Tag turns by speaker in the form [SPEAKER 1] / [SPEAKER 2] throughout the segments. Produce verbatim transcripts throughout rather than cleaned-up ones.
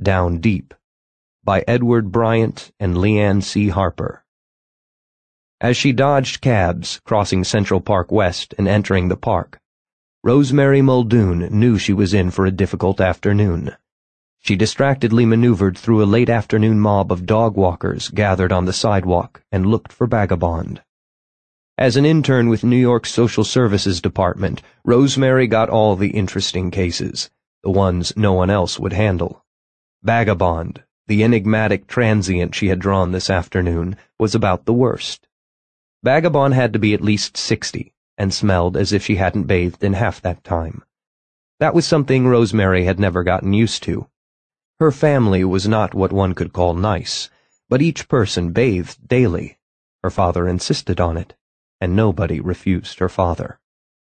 [SPEAKER 1] Down Deep, by Edward Bryant and Leanne C. Harper. As she dodged cabs, crossing Central Park West and entering the park, Rosemary Muldoon knew she was in for a difficult afternoon. She distractedly maneuvered through a late-afternoon mob of dog walkers gathered on the sidewalk and looked for Vagabond. As an intern with New York's Social Services Department, Rosemary got all the interesting cases, the ones no one else would handle. Vagabond, the enigmatic transient she had drawn this afternoon, was about the worst. Vagabond had to be at least sixty, and smelled as if she hadn't bathed in half that time. That was something Rosemary had never gotten used to. Her family was not what one could call nice, but each person bathed daily. Her father insisted on it, and nobody refused her father.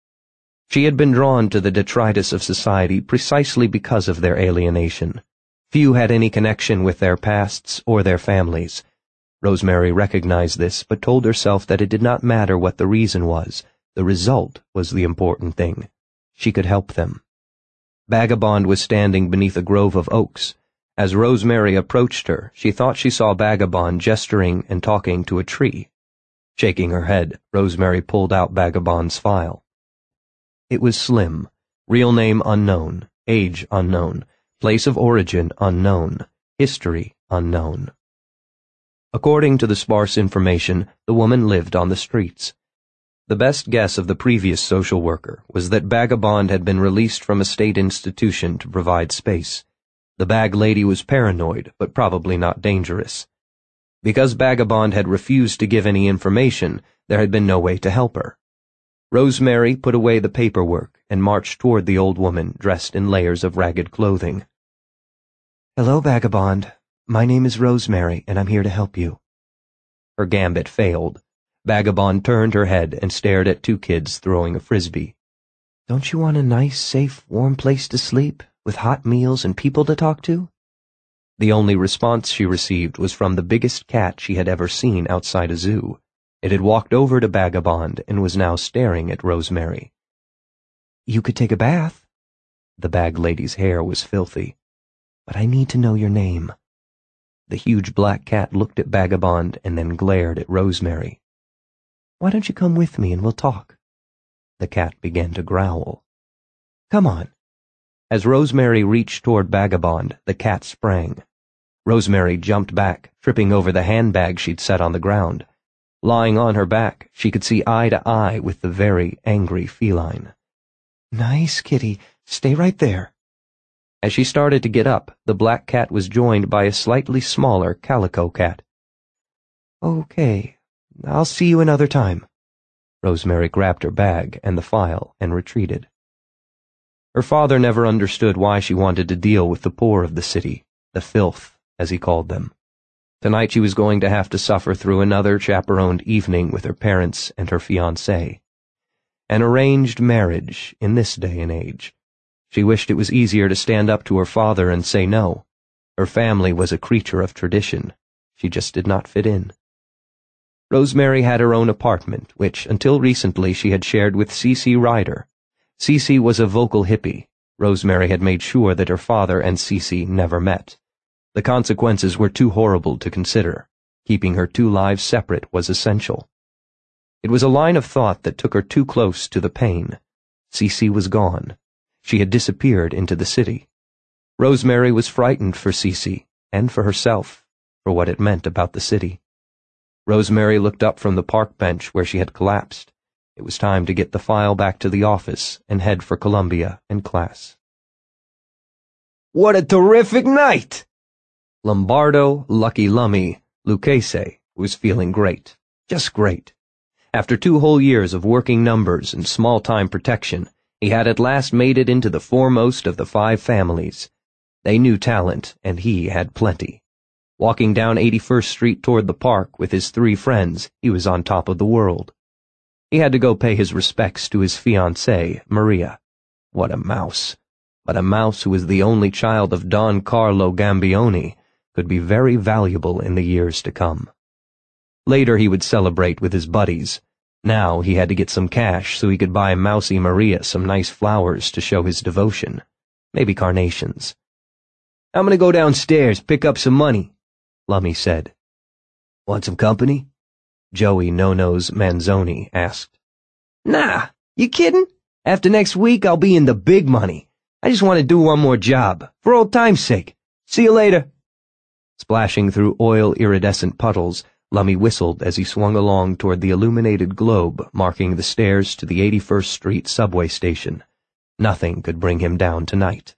[SPEAKER 1] She had been drawn to the detritus of society precisely because of their alienation. Few had any connection with their pasts or their families. Rosemary recognized this, but told herself that it did not matter what the reason was. The result was the important thing. She could help them. Vagabond was standing beneath a grove of oaks. As Rosemary approached her, she thought she saw Vagabond gesturing and talking to a tree. Shaking her head, Rosemary pulled out Vagabond's file. It was Slim, real name unknown, age unknown, place of origin unknown, history unknown. According to the sparse information, the woman lived on the streets. The best guess of the previous social worker was that Vagabond had been released from a state institution to provide space. The bag lady was paranoid, but probably not dangerous. Because Vagabond had refused to give any information, there had been no way to help her. Rosemary put away the paperwork and marched toward the old woman dressed in layers of ragged clothing. "Hello, Vagabond. My name is Rosemary, and I'm here to help you." Her gambit failed. Vagabond turned her head and stared at two kids throwing a frisbee. "Don't you want a nice, safe, warm place to sleep, with hot meals and people to talk to?" The only response she received was from the biggest cat she had ever seen outside a zoo. It had walked over to Vagabond and was now staring at Rosemary. "You could take a bath." The bag lady's hair was filthy. "But I need to know your name." The huge black cat looked at Vagabond and then glared at Rosemary. "Why don't you come with me and we'll talk?" The cat began to growl. "Come on." As Rosemary reached toward Vagabond, the cat sprang. Rosemary jumped back, tripping over the handbag she'd set on the ground. Lying on her back, she could see eye to eye with the very angry feline. "Nice, kitty. Stay right there." As she started to get up, the black cat was joined by a slightly smaller calico cat. "Okay, I'll see you another time." Rosemary grabbed her bag and the file and retreated. Her father never understood why she wanted to deal with the poor of the city, the filth, as he called them. Tonight she was going to have to suffer through another chaperoned evening with her parents and her fiancé. An arranged marriage in this day and age. She wished it was easier to stand up to her father and say no. Her family was a creature of tradition. She just did not fit in. Rosemary had her own apartment, which, until recently, she had shared with Cece Ryder. Cece was a vocal hippie. Rosemary had made sure that her father and Cece never met. The consequences were too horrible to consider. Keeping her two lives separate was essential. It was a line of thought that took her too close to the pain. Cece was gone. She had disappeared into the city. Rosemary was frightened for Cece, and for herself, for what it meant about the city. Rosemary looked up from the park bench where she had collapsed. It was time to get the file back to the office and head for Columbia and class. "What a terrific night!" Lombardo Lucky Lummy Lucchese was feeling great, just great. After two whole years of working numbers and small-time protection, he had at last made it into the foremost of the five families. They knew talent, and he had plenty. Walking down eighty-first Street toward the park with his three friends, he was on top of the world. He had to go pay his respects to his fiancée, Maria. What a mouse. But a mouse who was the only child of Don Carlo Gambioni could be very valuable in the years to come. Later he would celebrate with his buddies. Now he had to get some cash so he could buy Mousy Maria some nice flowers to show his devotion. Maybe carnations. I'm gonna go downstairs, pick up some money, Lummy said. Want some company? Joey No-Nos Manzoni asked. Nah, you kidding? After next week, I'll be in the big money. I just want to do one more job, for old time's sake. See you later. Splashing through oil-iridescent puddles, Lummy whistled as he swung along toward the illuminated globe marking the stairs to the eighty-first Street subway station. Nothing could bring him down tonight.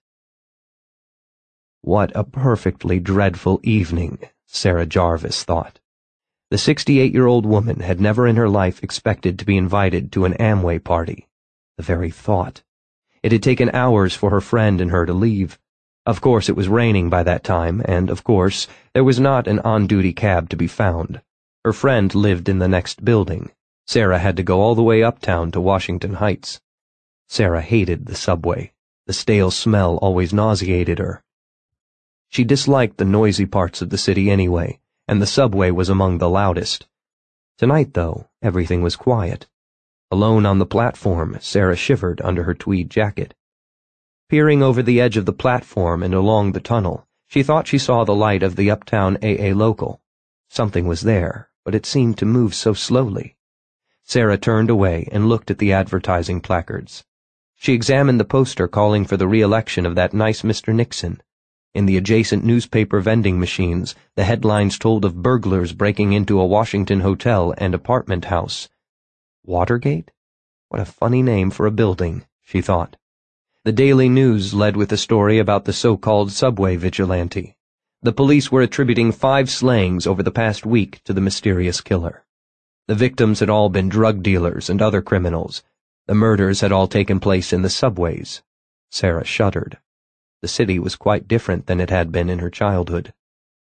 [SPEAKER 1] What a perfectly dreadful evening, Sarah Jarvis thought. The sixty-eight-year-old woman had never in her life expected to be invited to an Amway party. The very thought. It had taken hours for her friend and her to leave. Of course it was raining by that time, and, of course, there was not an on-duty cab to be found. Her friend lived in the next building. Sarah had to go all the way uptown to Washington Heights. Sarah hated the subway. The stale smell always nauseated her. She disliked the noisy parts of the city anyway, and the subway was among the loudest. Tonight, though, everything was quiet. Alone on the platform, Sarah shivered under her tweed jacket. Peering over the edge of the platform and along the tunnel, she thought she saw the light of the uptown A A local. Something was there, but it seemed to move so slowly. Sarah turned away and looked at the advertising placards. She examined the poster calling for the re-election of that nice Mister Nixon. In the adjacent newspaper vending machines, the headlines told of burglars breaking into a Washington hotel and apartment house. Watergate? What a funny name for a building, she thought. The Daily News led with a story about the so-called subway vigilante. The police were attributing five slayings over the past week to the mysterious killer. The victims had all been drug dealers and other criminals. The murders had all taken place in the subways. Sarah shuddered. The city was quite different than it had been in her childhood.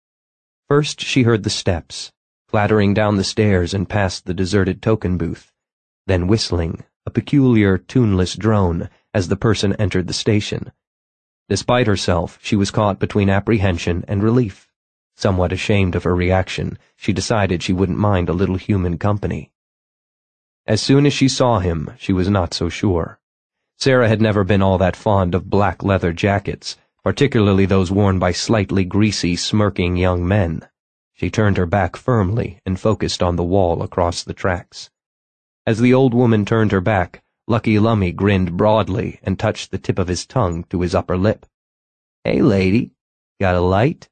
[SPEAKER 1] First she heard the steps, clattering down the stairs and past the deserted token booth, then whistling, a peculiar, tuneless drone, as the person entered the station. Despite herself, she was caught between apprehension and relief. Somewhat ashamed of her reaction, she decided she wouldn't mind a little human company. As soon as she saw him, she was not so sure. Sarah had never been all that fond of black leather jackets, particularly those worn by slightly greasy, smirking young men. She turned her back firmly and focused on the wall across the tracks. As the old woman turned her back, Lucky Lummy grinned broadly and touched the tip of his tongue to his upper lip. Hey, lady, got a light?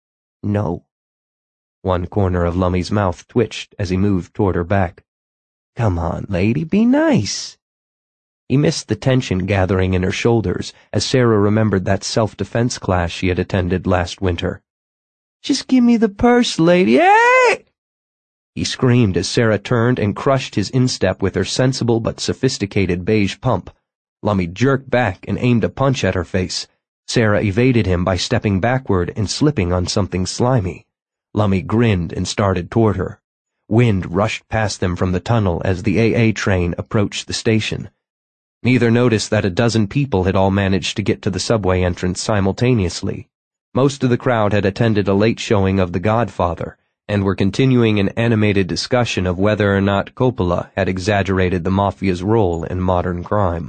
[SPEAKER 1] No. One corner of Lummy's mouth twitched as he moved toward her back. Come on, lady, be nice. He missed the tension gathering in her shoulders as Sarah remembered that self-defense class she had attended last winter. Just give me the purse, lady. Hey! He screamed as Sarah turned and crushed his instep with her sensible but sophisticated beige pump. Lummy jerked back and aimed a punch at her face. Sarah evaded him by stepping backward and slipping on something slimy. Lummy grinned and started toward her. Wind rushed past them from the tunnel as the A A train approached the station. Neither noticed that a dozen people had all managed to get to the subway entrance simultaneously. Most of the crowd had attended a late showing of The Godfather, and were continuing an animated discussion of whether or not Coppola had exaggerated the mafia's role in modern crime.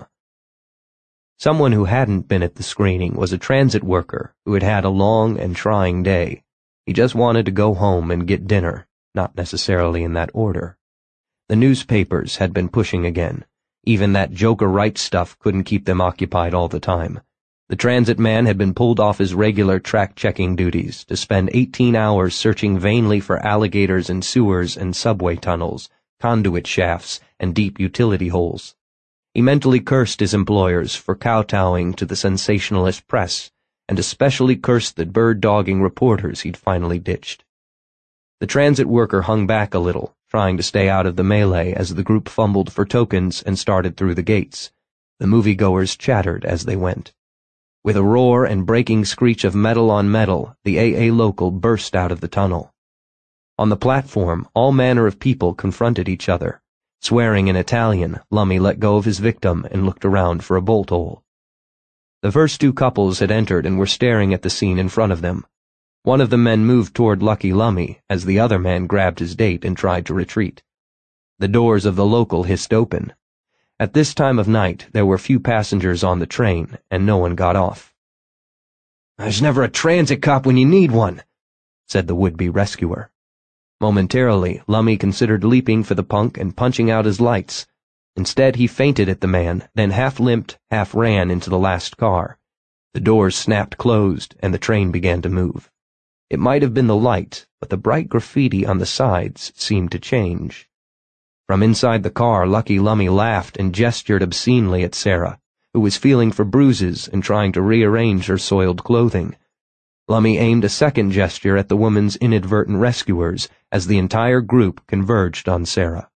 [SPEAKER 1] Someone who hadn't been at the screening was a transit worker who had had a long and trying day. He just wanted to go home and get dinner, not necessarily in that order. The newspapers had been pushing again. Even that Joker Wright stuff couldn't keep them occupied all the time. The transit man had been pulled off his regular track-checking duties to spend eighteen hours searching vainly for alligators in sewers and subway tunnels, conduit shafts, and deep utility holes. He mentally cursed his employers for kowtowing to the sensationalist press, and especially cursed the bird-dogging reporters he'd finally ditched. The transit worker hung back a little, trying to stay out of the melee as the group fumbled for tokens and started through the gates. The moviegoers chattered as they went. With a roar and breaking screech of metal on metal, the A A local burst out of the tunnel. On the platform, all manner of people confronted each other. Swearing in Italian, Lummy let go of his victim and looked around for a bolt hole. The first two couples had entered and were staring at the scene in front of them. One of the men moved toward Lucky Lummy as the other man grabbed his date and tried to retreat. The doors of the local hissed open. At this time of night, there were few passengers on the train, and no one got off. "There's never a transit cop when you need one," said the would-be rescuer. Momentarily, Lummy considered leaping for the punk and punching out his lights. Instead, he feinted at the man, then half-limped, half-ran into the last car. The doors snapped closed, and the train began to move. It might have been the light, but the bright graffiti on the sides seemed to change. From inside the car, Lucky Lummy laughed and gestured obscenely at Sarah, who was feeling for bruises and trying to rearrange her soiled clothing. Lummy aimed a second gesture at the woman's inadvertent rescuers as the entire group converged on Sarah.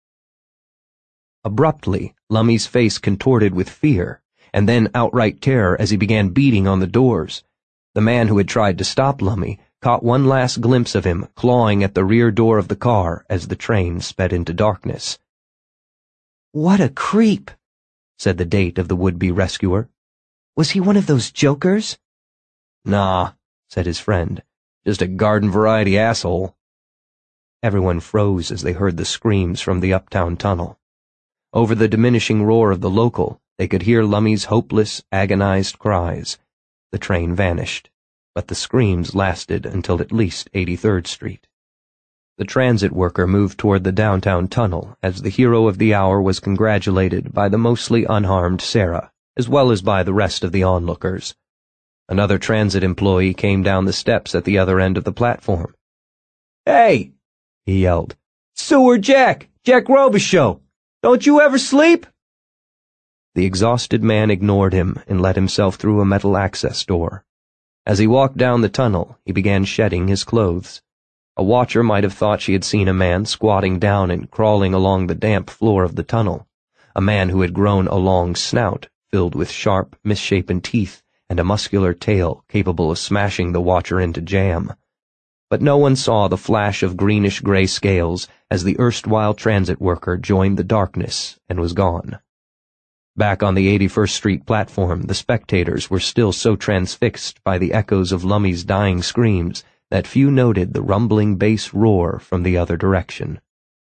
[SPEAKER 1] Abruptly, Lummy's face contorted with fear, and then outright terror as he began beating on the doors. The man who had tried to stop Lummy caught one last glimpse of him clawing at the rear door of the car as the train sped into darkness.
[SPEAKER 2] "What a creep," said the date of the would-be rescuer. "Was he one of those jokers?"
[SPEAKER 1] "Nah," said his friend. "Just a garden-variety asshole." Everyone froze as they heard the screams from the uptown tunnel. Over the diminishing roar of the local, they could hear Lummy's hopeless, agonized cries. The train vanished, but the screams lasted until at least eighty-third Street. The transit worker moved toward the downtown tunnel as the hero of the hour was congratulated by the mostly unharmed Sarah, as well as by the rest of the onlookers. Another transit employee came down the steps at the other end of the platform.
[SPEAKER 2] "Hey!" he yelled. "Sewer Jack! Jack Robichaux! Don't you ever sleep?"
[SPEAKER 1] The exhausted man ignored him and let himself through a metal access door. As he walked down the tunnel, he began shedding his clothes. A watcher might have thought she had seen a man squatting down and crawling along the damp floor of the tunnel, a man who had grown a long snout filled with sharp, misshapen teeth and a muscular tail capable of smashing the watcher into jam. But no one saw the flash of greenish-gray scales as the erstwhile transit worker joined the darkness and was gone. Back on the eighty-first Street platform, the spectators were still so transfixed by the echoes of Lummy's dying screams that few noted the rumbling bass roar from the other direction.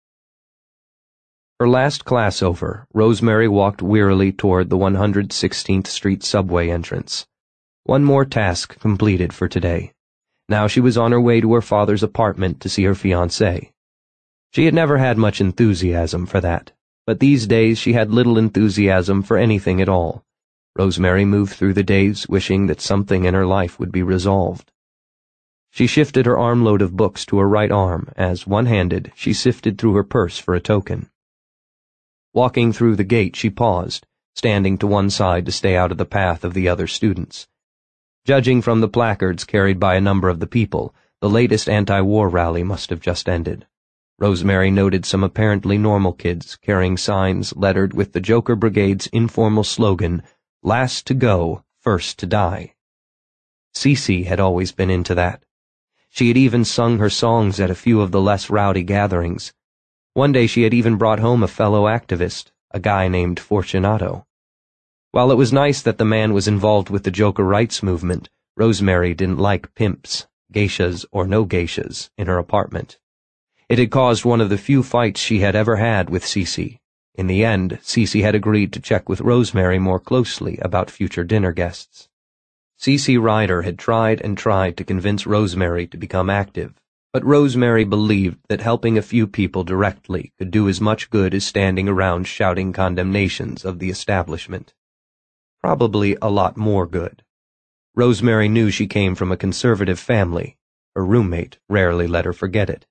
[SPEAKER 1] Her last class over, Rosemary walked wearily toward the one hundred sixteenth Street subway entrance. One more task completed for today. Now she was on her way to her father's apartment to see her fiancé. She had never had much enthusiasm for that, but these days she had little enthusiasm for anything at all. Rosemary moved through the days wishing that something in her life would be resolved. She shifted her armload of books to her right arm as, one-handed, she sifted through her purse for a token. Walking through the gate, she paused, standing to one side to stay out of the path of the other students. Judging from the placards carried by a number of the people, the latest anti-war rally must have just ended. Rosemary noted some apparently normal kids carrying signs lettered with the Joker Brigade's informal slogan, "Last to go, first to die." Cece had always been into that. She had even sung her songs at a few of the less rowdy gatherings. One day she had even brought home a fellow activist, a guy named Fortunato. While it was nice that the man was involved with the Joker rights movement, Rosemary didn't like pimps, geishas or no geishas, in her apartment. It had caused one of the few fights she had ever had with Cece. In the end, Cece had agreed to check with Rosemary more closely about future dinner guests. Cece Ryder had tried and tried to convince Rosemary to become active, but Rosemary believed that helping a few people directly could do as much good as standing around shouting condemnations of the establishment. Probably a lot more good. Rosemary knew she came from a conservative family. Her roommate rarely let her forget it.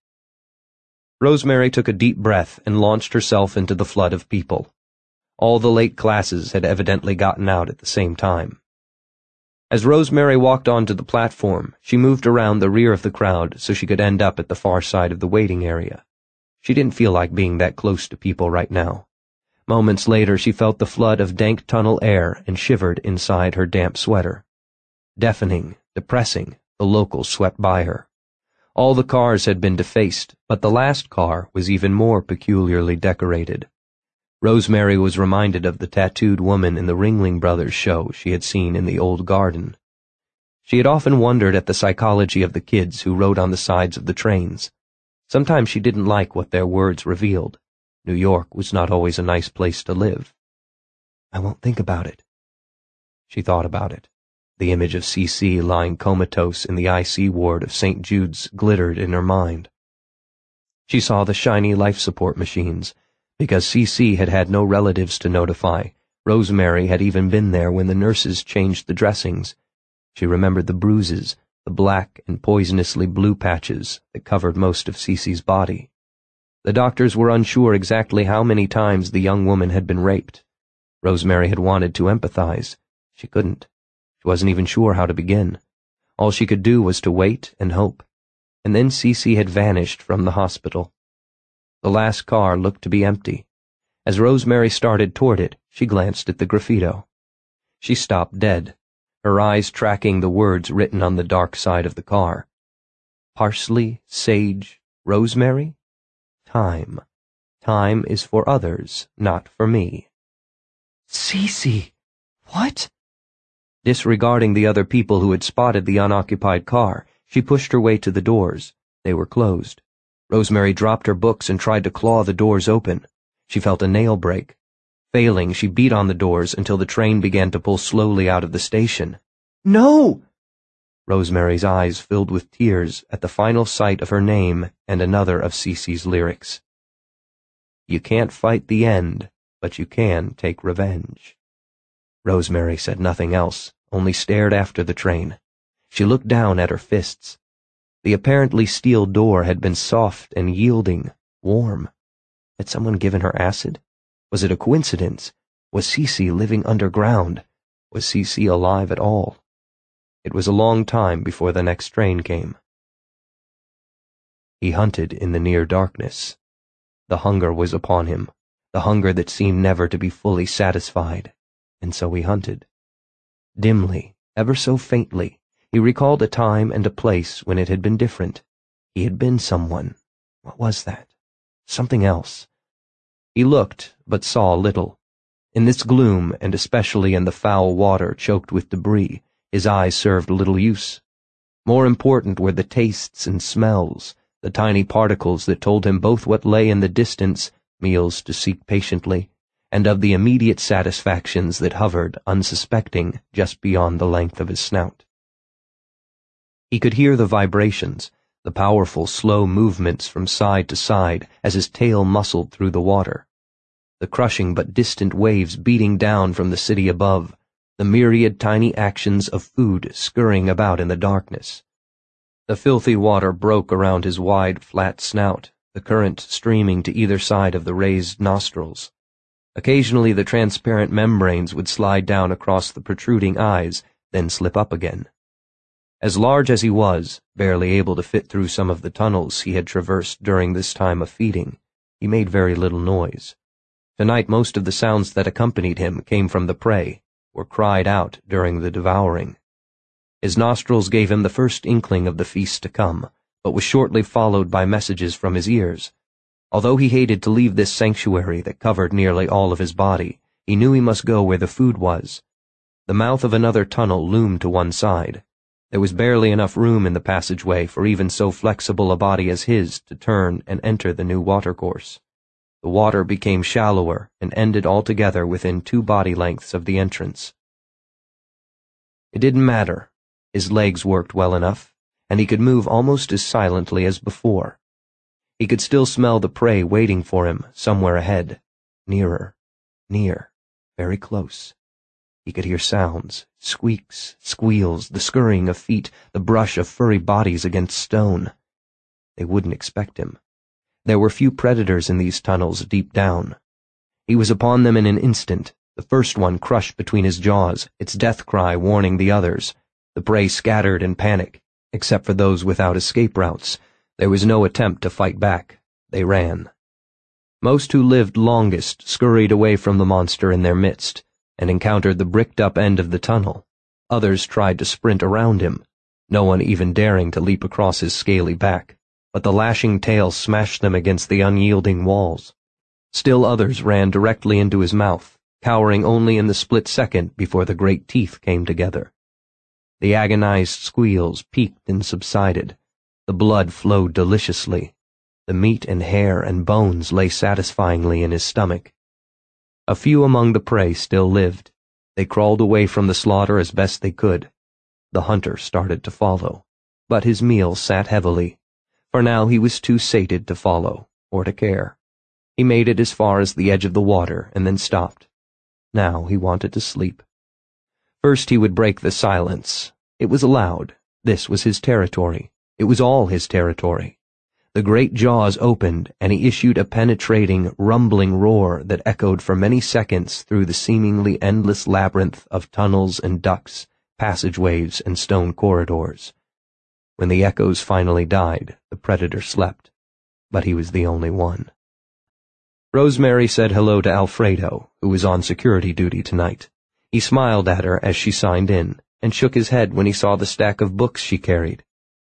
[SPEAKER 1] Rosemary took a deep breath and launched herself into the flood of people. All the late classes had evidently gotten out at the same time. As Rosemary walked onto the platform, she moved around the rear of the crowd so she could end up at the far side of the waiting area. She didn't feel like being that close to people right now. Moments later, she felt the flood of dank tunnel air and shivered inside her damp sweater. Deafening, depressing, the locals swept by her. All the cars had been defaced, but the last car was even more peculiarly decorated. Rosemary was reminded of the tattooed woman in the Ringling Brothers show she had seen in the old garden. She had often wondered at the psychology of the kids who rode on the sides of the trains. Sometimes she didn't like what their words revealed. New York was not always a nice place to live. I won't think about it. She thought about it. The image of Cece lying comatose in the I C ward of Saint Jude's glittered in her mind. She saw the shiny life support machines. Because Cece had had no relatives to notify, Rosemary had even been there when the nurses changed the dressings. She remembered the bruises, the black and poisonously blue patches that covered most of Cece's body. The doctors were unsure exactly how many times the young woman had been raped. Rosemary had wanted to empathize. She couldn't. She wasn't even sure how to begin. All she could do was to wait and hope. And then Cece had vanished from the hospital. The last car looked to be empty. As Rosemary started toward it, she glanced at the graffito. She stopped dead, her eyes tracking the words written on the dark side of the car. Parsley, sage, rosemary? Time. Time is for others, not for me.
[SPEAKER 2] Cece! What?
[SPEAKER 1] Disregarding the other people who had spotted the unoccupied car, she pushed her way to the doors. They were closed. Rosemary dropped her books and tried to claw the doors open. She felt a nail break. Failing, she beat on the doors until the train began to pull slowly out of the station.
[SPEAKER 2] No!
[SPEAKER 1] Rosemary's eyes filled with tears at the final sight of her name and another of Cece's lyrics. You can't fight the end, but you can take revenge. Rosemary said nothing else, only stared after the train. She looked down at her fists. The apparently steel door had been soft and yielding, warm. Had someone given her acid? Was it a coincidence? Was Cece living underground? Was Cece alive at all? It was a long time before the next train came. He hunted in the near darkness. The hunger was upon him, the hunger that seemed never to be fully satisfied, and so he hunted. Dimly, ever so faintly, he recalled a time and a place when it had been different. He had been someone. What was that? Something else. He looked, but saw little. In this gloom, and especially in the foul water choked with debris, his eyes served little use. More important were the tastes and smells, the tiny particles that told him both what lay in the distance, meals to seek patiently, and of the immediate satisfactions that hovered, unsuspecting, just beyond the length of his snout. He could hear the vibrations, the powerful, slow movements from side to side as his tail muscled through the water. The crushing but distant waves beating down from the city above, the myriad tiny actions of food scurrying about in the darkness. The filthy water broke around his wide, flat snout, the current streaming to either side of the raised nostrils. Occasionally the transparent membranes would slide down across the protruding eyes, then slip up again. As large as he was, barely able to fit through some of the tunnels he had traversed during this time of feeding, he made very little noise. Tonight most of the sounds that accompanied him came from the prey, or cried out during the devouring. His nostrils gave him the first inkling of the feast to come, but was shortly followed by messages from his ears. Although he hated to leave this sanctuary that covered nearly all of his body, he knew he must go where the food was. The mouth of another tunnel loomed to one side. There was barely enough room in the passageway for even so flexible a body as his to turn and enter the new watercourse. The water became shallower and ended altogether within two body lengths of the entrance. It didn't matter. His legs worked well enough, and he could move almost as silently as before. He could still smell the prey waiting for him somewhere ahead, nearer, near, very close. He could hear sounds, squeaks, squeals, the scurrying of feet, the brush of furry bodies against stone. They wouldn't expect him. There were few predators in these tunnels deep down. He was upon them in an instant, the first one crushed between his jaws, its death cry warning the others. The prey scattered in panic, except for those without escape routes. There was no attempt to fight back. They ran. Most who lived longest scurried away from the monster in their midst, and encountered the bricked-up end of the tunnel. Others tried to sprint around him, no one even daring to leap across his scaly back, but the lashing tail smashed them against the unyielding walls. Still others ran directly into his mouth, cowering only in the split second before the great teeth came together. The agonized squeals peaked and subsided. The blood flowed deliciously. The meat and hair and bones lay satisfyingly in his stomach. A few among the prey still lived. They crawled away from the slaughter as best they could, The hunter started to follow, but his meal sat heavily, for now he was too sated to follow, or to care. He made it as far as the edge of the water and then stopped. Now he wanted to sleep. First he would break the silence. It was allowed. This was his territory. It was all his territory. The great jaws opened, and he issued a penetrating, rumbling roar that echoed for many seconds through the seemingly endless labyrinth of tunnels and ducts, passageways and stone corridors. When the echoes finally died, the predator slept, but he was the only one. Rosemary said hello to Alfredo, who was on security duty tonight. He smiled at her as she signed in, and shook his head when he saw the stack of books she carried.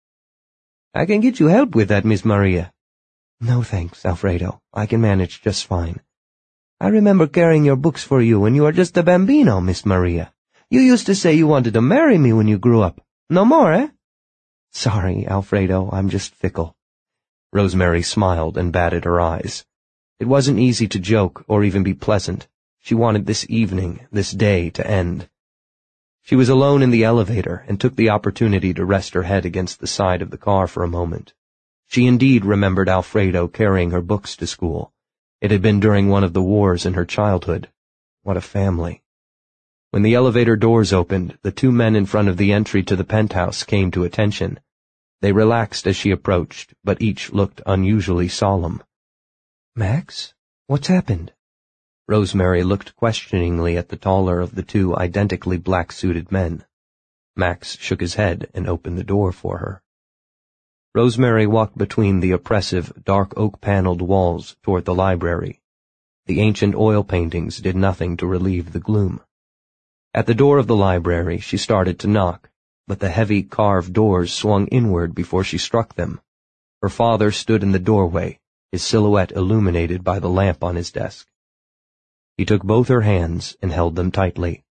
[SPEAKER 1] "I can get you help with that, Miss Maria."
[SPEAKER 2] "No, thanks, Alfredo. I can manage just fine."
[SPEAKER 1] "I remember carrying your books for you when you were just a bambino, Miss Maria. You used to say you wanted to marry me when you grew up. No more, eh?"
[SPEAKER 2] "Sorry, Alfredo, I'm just fickle."
[SPEAKER 1] Rosemary smiled and batted her eyes. It wasn't easy to joke or even be pleasant. She wanted this evening, this day, to end. She was alone in the elevator and took the opportunity to rest her head against the side of the car for a moment. She indeed remembered Alfredo carrying her books to school. It had been during one of the wars in her childhood. What a family. When the elevator doors opened, the two men in front of the entry to the penthouse came to attention. They relaxed as she approached, but each looked unusually solemn.
[SPEAKER 2] "Max, what's happened?"
[SPEAKER 1] Rosemary looked questioningly at the taller of the two identically black-suited men. Max shook his head and opened the door for her. Rosemary walked between the oppressive, dark oak-paneled walls toward the library. The ancient oil paintings did nothing to relieve the gloom. At the door of the library, she started to knock, but the heavy carved doors swung inward before she struck them. Her father stood in the doorway, his silhouette illuminated by the lamp on his desk. He took both her hands and held them tightly.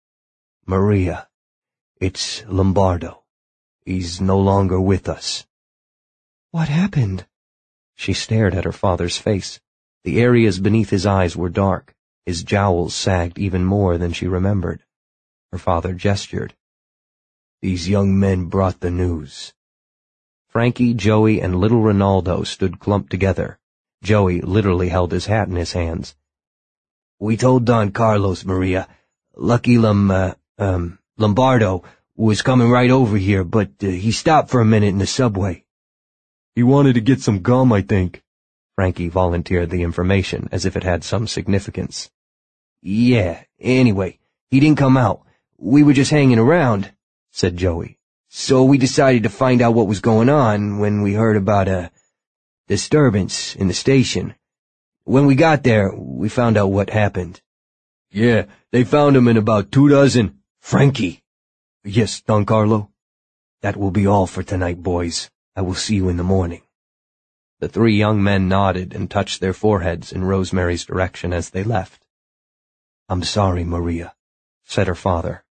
[SPEAKER 1] "Maria, it's Lombardo. He's no longer with us."
[SPEAKER 2] "What happened?"
[SPEAKER 1] She stared at her father's face. The areas beneath his eyes were dark. His jowls sagged even more than she remembered. Her father gestured. "These young men brought the news." Frankie, Joey, and little Ronaldo stood clumped together. Joey literally held his hat in his hands. "We told Don Carlos, Maria. Lucky Lom, uh, um, Lombardo was coming right over here, but uh, he stopped for a minute in the subway." "He wanted to get some gum, I think." Frankie volunteered the information as if it had some significance. "Yeah, anyway, he didn't come out. We were just hanging around," said Joey. "So we decided to find out what was going on when we heard about a disturbance in the station. When we got there, we found out what happened." "Yeah, they found him in about two dozen." "Frankie." "Yes, Don Carlo." "That will be all for tonight, boys. I will see you in the morning." The three young men nodded and touched their foreheads in Rosemary's direction as they left. "I'm sorry, Maria," said her father.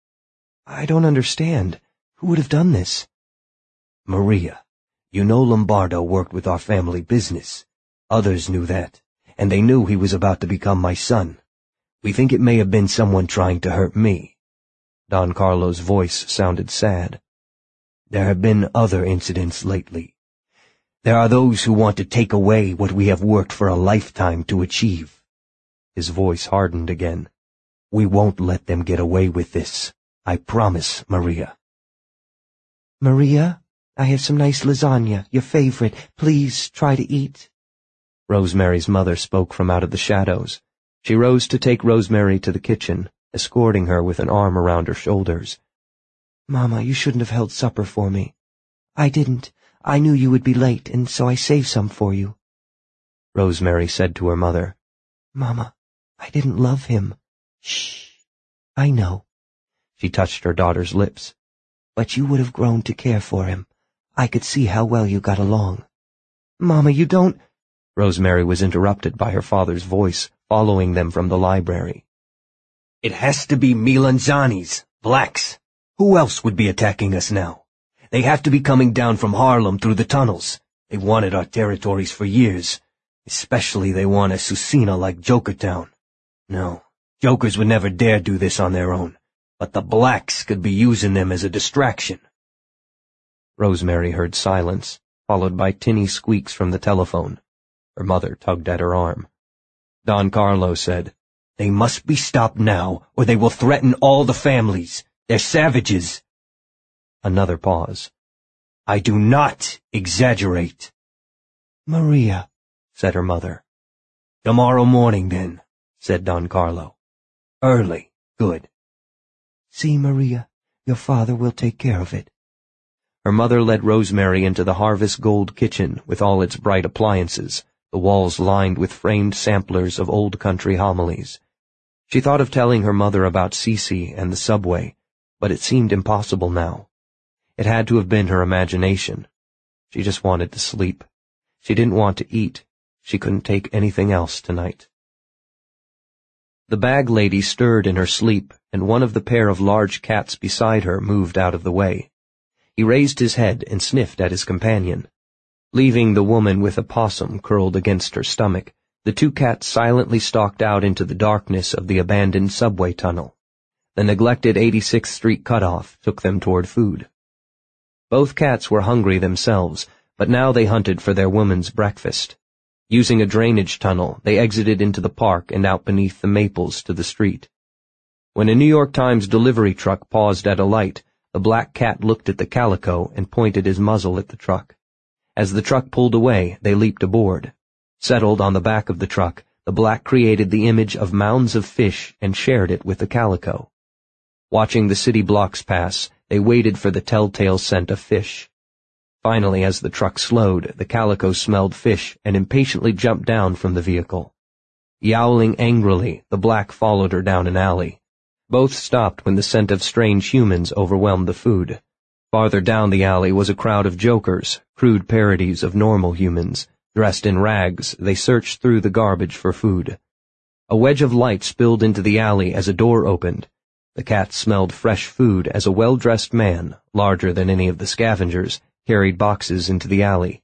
[SPEAKER 2] "I don't understand. Who would have done this?"
[SPEAKER 1] "Maria, you know Lombardo worked with our family business. Others knew that, and they knew he was about to become my son. We think it may have been someone trying to hurt me." Don Carlo's voice sounded sad. "There have been other incidents lately. There are those who want to take away what we have worked for a lifetime to achieve." His voice hardened again. "We won't let them get away with this. I promise, Maria."
[SPEAKER 2] "Maria, I have some nice lasagna, your favorite. Please try to eat."
[SPEAKER 1] Rosemary's mother spoke from out of the shadows. She rose to take Rosemary to the kitchen, escorting her with an arm around her shoulders.
[SPEAKER 2] "Mama, you shouldn't have held supper for me." "I didn't. I knew you would be late, and so I saved some for you."
[SPEAKER 1] Rosemary said to her mother.
[SPEAKER 2] "Mama, I didn't love him." "Shh. I know."
[SPEAKER 1] She touched her daughter's lips.
[SPEAKER 2] "But you would have grown to care for him. I could see how well you got along." "Mama, you don't—"
[SPEAKER 1] Rosemary was interrupted by her father's voice, following them from the library. "It has to be Milanzani's, blacks. Who else would be attacking us now? They have to be coming down from Harlem through the tunnels. They wanted our territories for years. Especially they want a Susina like Jokertown. No, Jokers would never dare do this on their own. but the blacks could be using them as a distraction.
[SPEAKER 2] Rosemary heard silence, followed by tinny squeaks from the telephone. Her mother tugged at her arm.
[SPEAKER 1] Don Carlo said, "They must be stopped now, or they will threaten all the families. They're savages."
[SPEAKER 2] Another pause.
[SPEAKER 1] "I do not exaggerate."
[SPEAKER 2] "Maria," said her mother.
[SPEAKER 1] "Tomorrow morning, then," said Don Carlo. "Early. Good."
[SPEAKER 2] "See, Maria, your father will take care of it." Her mother led Rosemary into the Harvest Gold kitchen with all its bright appliances, the walls lined with framed samplers of old country homilies. She thought of telling her mother about Cece and the subway, but it seemed impossible now. It had to have been her imagination. She just wanted to sleep. She didn't want to eat. She couldn't take anything else tonight. The bag lady stirred in her sleep, and one of the pair of large cats beside her moved out of the way. He raised his head and sniffed at his companion. Leaving the woman with a possum curled against her stomach, the two cats silently stalked out into the darkness of the abandoned subway tunnel. The neglected eighty-sixth Street cutoff took them toward food. Both cats were hungry themselves, but now they hunted for their woman's breakfast. Using a drainage tunnel, they exited into the park and out beneath the maples to the street. When a New York Times delivery truck paused at a light, the black cat looked at the calico and pointed his muzzle at the truck. As the truck pulled away, they leaped aboard. Settled on the back of the truck, the black created the image of mounds of fish and shared it with the calico. Watching the city blocks pass, they waited for the telltale scent of fish. Finally, as the truck slowed, the calico smelled fish and impatiently jumped down from the vehicle. Yowling angrily, the black followed her down an alley. Both stopped when the scent of strange humans overwhelmed the food. Farther down the alley was a crowd of jokers, crude parodies of normal humans. Dressed in rags, they searched through the garbage for food. A wedge of light spilled into the alley as a door opened. The cat smelled fresh food as a well-dressed man, larger than any of the scavengers, carried boxes into the alley.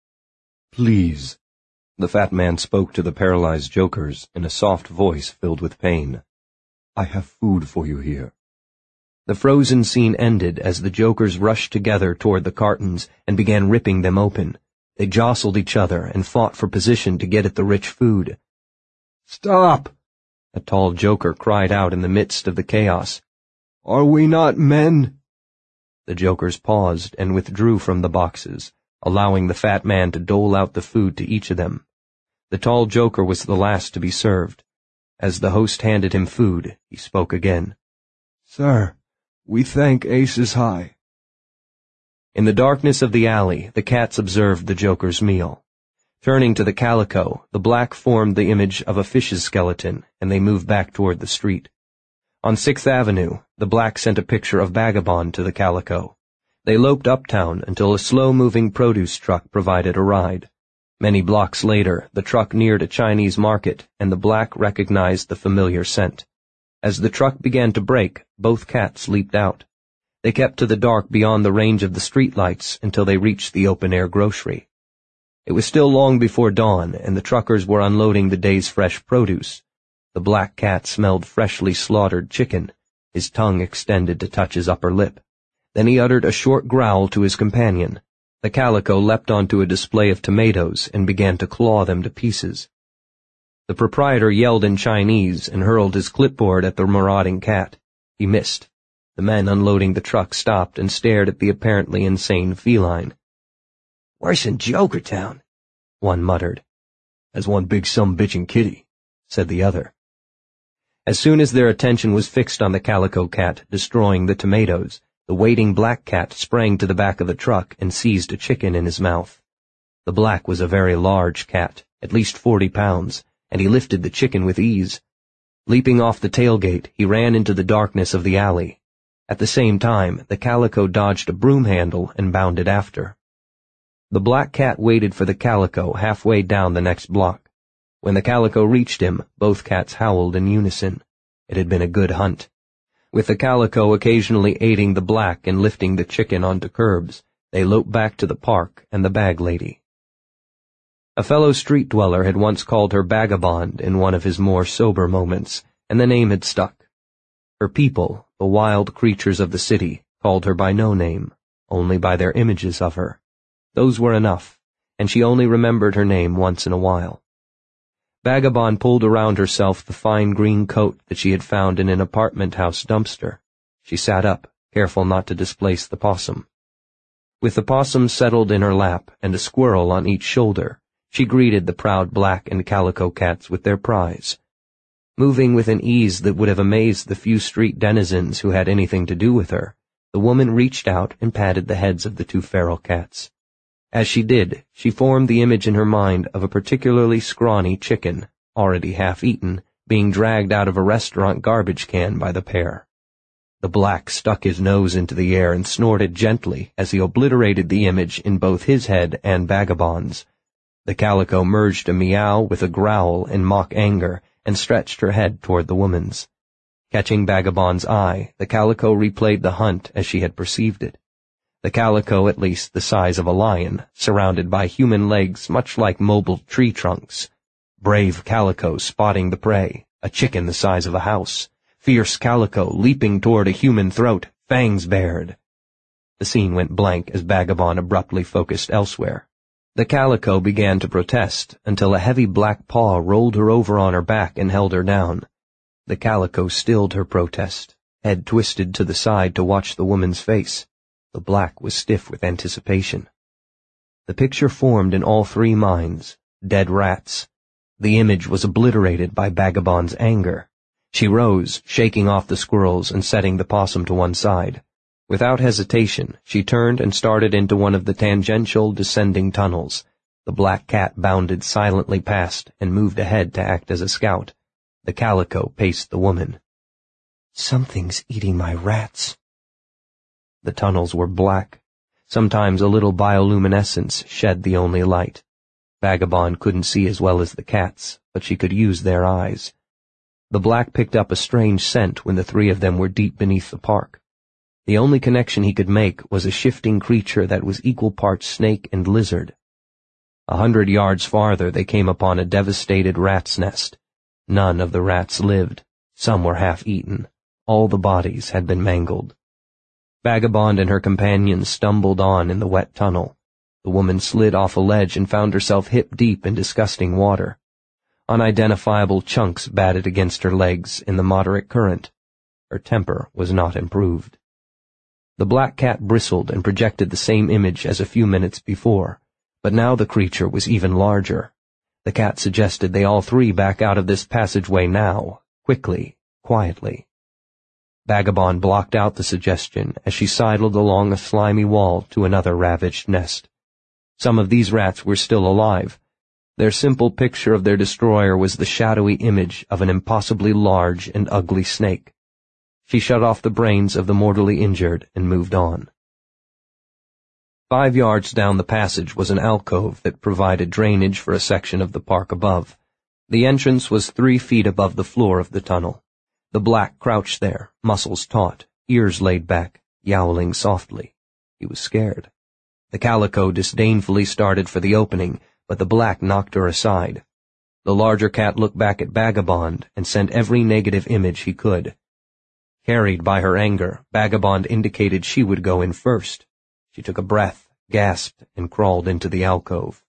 [SPEAKER 1] "Please," the fat man spoke to the paralyzed jokers in a soft voice filled with pain. "I have food for you here."
[SPEAKER 2] The frozen scene ended as the jokers rushed together toward the cartons and began ripping them open. They jostled each other and fought for position to get at the rich food.
[SPEAKER 1] "Stop!"
[SPEAKER 2] a tall joker cried out in the midst of the chaos.
[SPEAKER 1] "Are we not men?"
[SPEAKER 2] The jokers paused and withdrew from the boxes, allowing the fat man to dole out the food to each of them. The tall joker was the last to be served. As the host handed him food, he spoke again.
[SPEAKER 1] "Sir, we thank Aces High."
[SPEAKER 2] In the darkness of the alley, the cats observed the joker's meal. Turning to the calico, the black formed the image of a fish's skeleton, and they moved back toward the street. On Sixth Avenue, the black sent a picture of Vagabond to the calico. They loped uptown until a slow-moving produce truck provided a ride. Many blocks later, the truck neared a Chinese market, and the black recognized the familiar scent. As the truck began to brake, both cats leaped out. They kept to the dark beyond the range of the streetlights until they reached the open-air grocery. It was still long before dawn, and the truckers were unloading the day's fresh produce. The black cat smelled freshly slaughtered chicken. His tongue extended to touch his upper lip. Then he uttered a short growl to his companion. The calico leapt onto a display of tomatoes and began to claw them to pieces. The proprietor yelled in Chinese and hurled his clipboard at the marauding cat. He missed. The men unloading the truck stopped and stared at the apparently insane feline.
[SPEAKER 1] "Worse than Jokertown," one muttered.
[SPEAKER 2] "As one big some-bitchin' kitty," said the other. As soon as their attention was fixed on the calico cat destroying the tomatoes, the waiting black cat sprang to the back of the truck and seized a chicken in his mouth. The black was a very large cat, at least forty pounds, and he lifted the chicken with ease. Leaping off the tailgate, he ran into the darkness of the alley. At the same time, the calico dodged a broom handle and bounded after. The black cat waited for the calico halfway down the next block. When the calico reached him, both cats howled in unison. It had been a good hunt. With the calico occasionally aiding the black in lifting the chicken onto curbs, they loped back to the park and the bag lady. A fellow street dweller had once called her Vagabond in one of his more sober moments, and the name had stuck. Her people, the
[SPEAKER 1] The wild creatures of the city called her by no name, only by their images of her. Those were enough, and she only remembered her name once in a while. Vagabond pulled around herself the fine green coat that she had found in an apartment house dumpster. She sat up, careful not to displace the possum. With the possum settled in her lap and a squirrel on each shoulder, she greeted the proud black and calico cats with their prize. Moving with an ease that would have amazed the few street denizens who had anything to do with her, the woman reached out and patted the heads of the two feral cats. As she did, she formed the image in her mind of a particularly scrawny chicken, already half-eaten, being dragged out of a restaurant garbage can by the pair. The black stuck his nose into the air and snorted gently as he obliterated the image in both his head and Vagabond's. The calico merged a meow with a growl in mock anger and stretched her head toward the woman's. Catching Vagabond's eye, the calico replayed the hunt as she had perceived it. The calico at least the size of a lion, surrounded by human legs much like mobile tree trunks. Brave calico spotting the prey, a chicken the size of a house. Fierce calico leaping toward a human throat, fangs bared. The scene went blank as Vagabond abruptly focused elsewhere. The calico began to protest until a heavy black paw rolled her over on her back and held her down. The calico stilled her protest, head twisted to the side to watch the woman's face. The black was stiff with anticipation. The picture formed in all three minds, dead rats. The image was obliterated by Vagabond's anger. She rose, shaking off the squirrels and setting the possum to one side. Without hesitation, she turned and started into one of the tangential descending tunnels. The black cat bounded silently past and moved ahead to act as a scout. The calico paced the woman. "Something's eating my rats." The tunnels were black. Sometimes a little bioluminescence shed the only light. Vagabond couldn't see as well as the cats, but she could use their eyes. The black picked up a strange scent when the three of them were deep beneath the park. The only connection he could make was a shifting creature that was equal parts snake and lizard. A hundred yards farther they came upon a devastated rat's nest. None of the rats lived. Some were half-eaten. All the bodies had been mangled. Vagabond and her companions stumbled on in the wet tunnel. The woman slid off a ledge and found herself hip-deep in disgusting water. Unidentifiable chunks batted against her legs in the moderate current. Her temper was not improved. The black cat bristled and projected the same image as a few minutes before, but now the creature was even larger. The cat suggested they all three back out of this passageway now, quickly, quietly. Vagabond blocked out the suggestion as she sidled along a slimy wall to another ravaged nest. Some of these rats were still alive. Their simple picture of their destroyer was the shadowy image of an impossibly large and ugly snake. She shut off the brains of the mortally injured and moved on. Five yards down the passage was an alcove that provided drainage for a section of the park above. The entrance was three feet above the floor of the tunnel. The black crouched there, muscles taut, ears laid back, yowling softly. He was scared. The calico disdainfully started for the opening, but the black knocked her aside. The larger cat looked back at Vagabond and sent every negative image he could. Carried by her anger, Vagabond indicated she would go in first. She took a breath, gasped, and crawled into the alcove.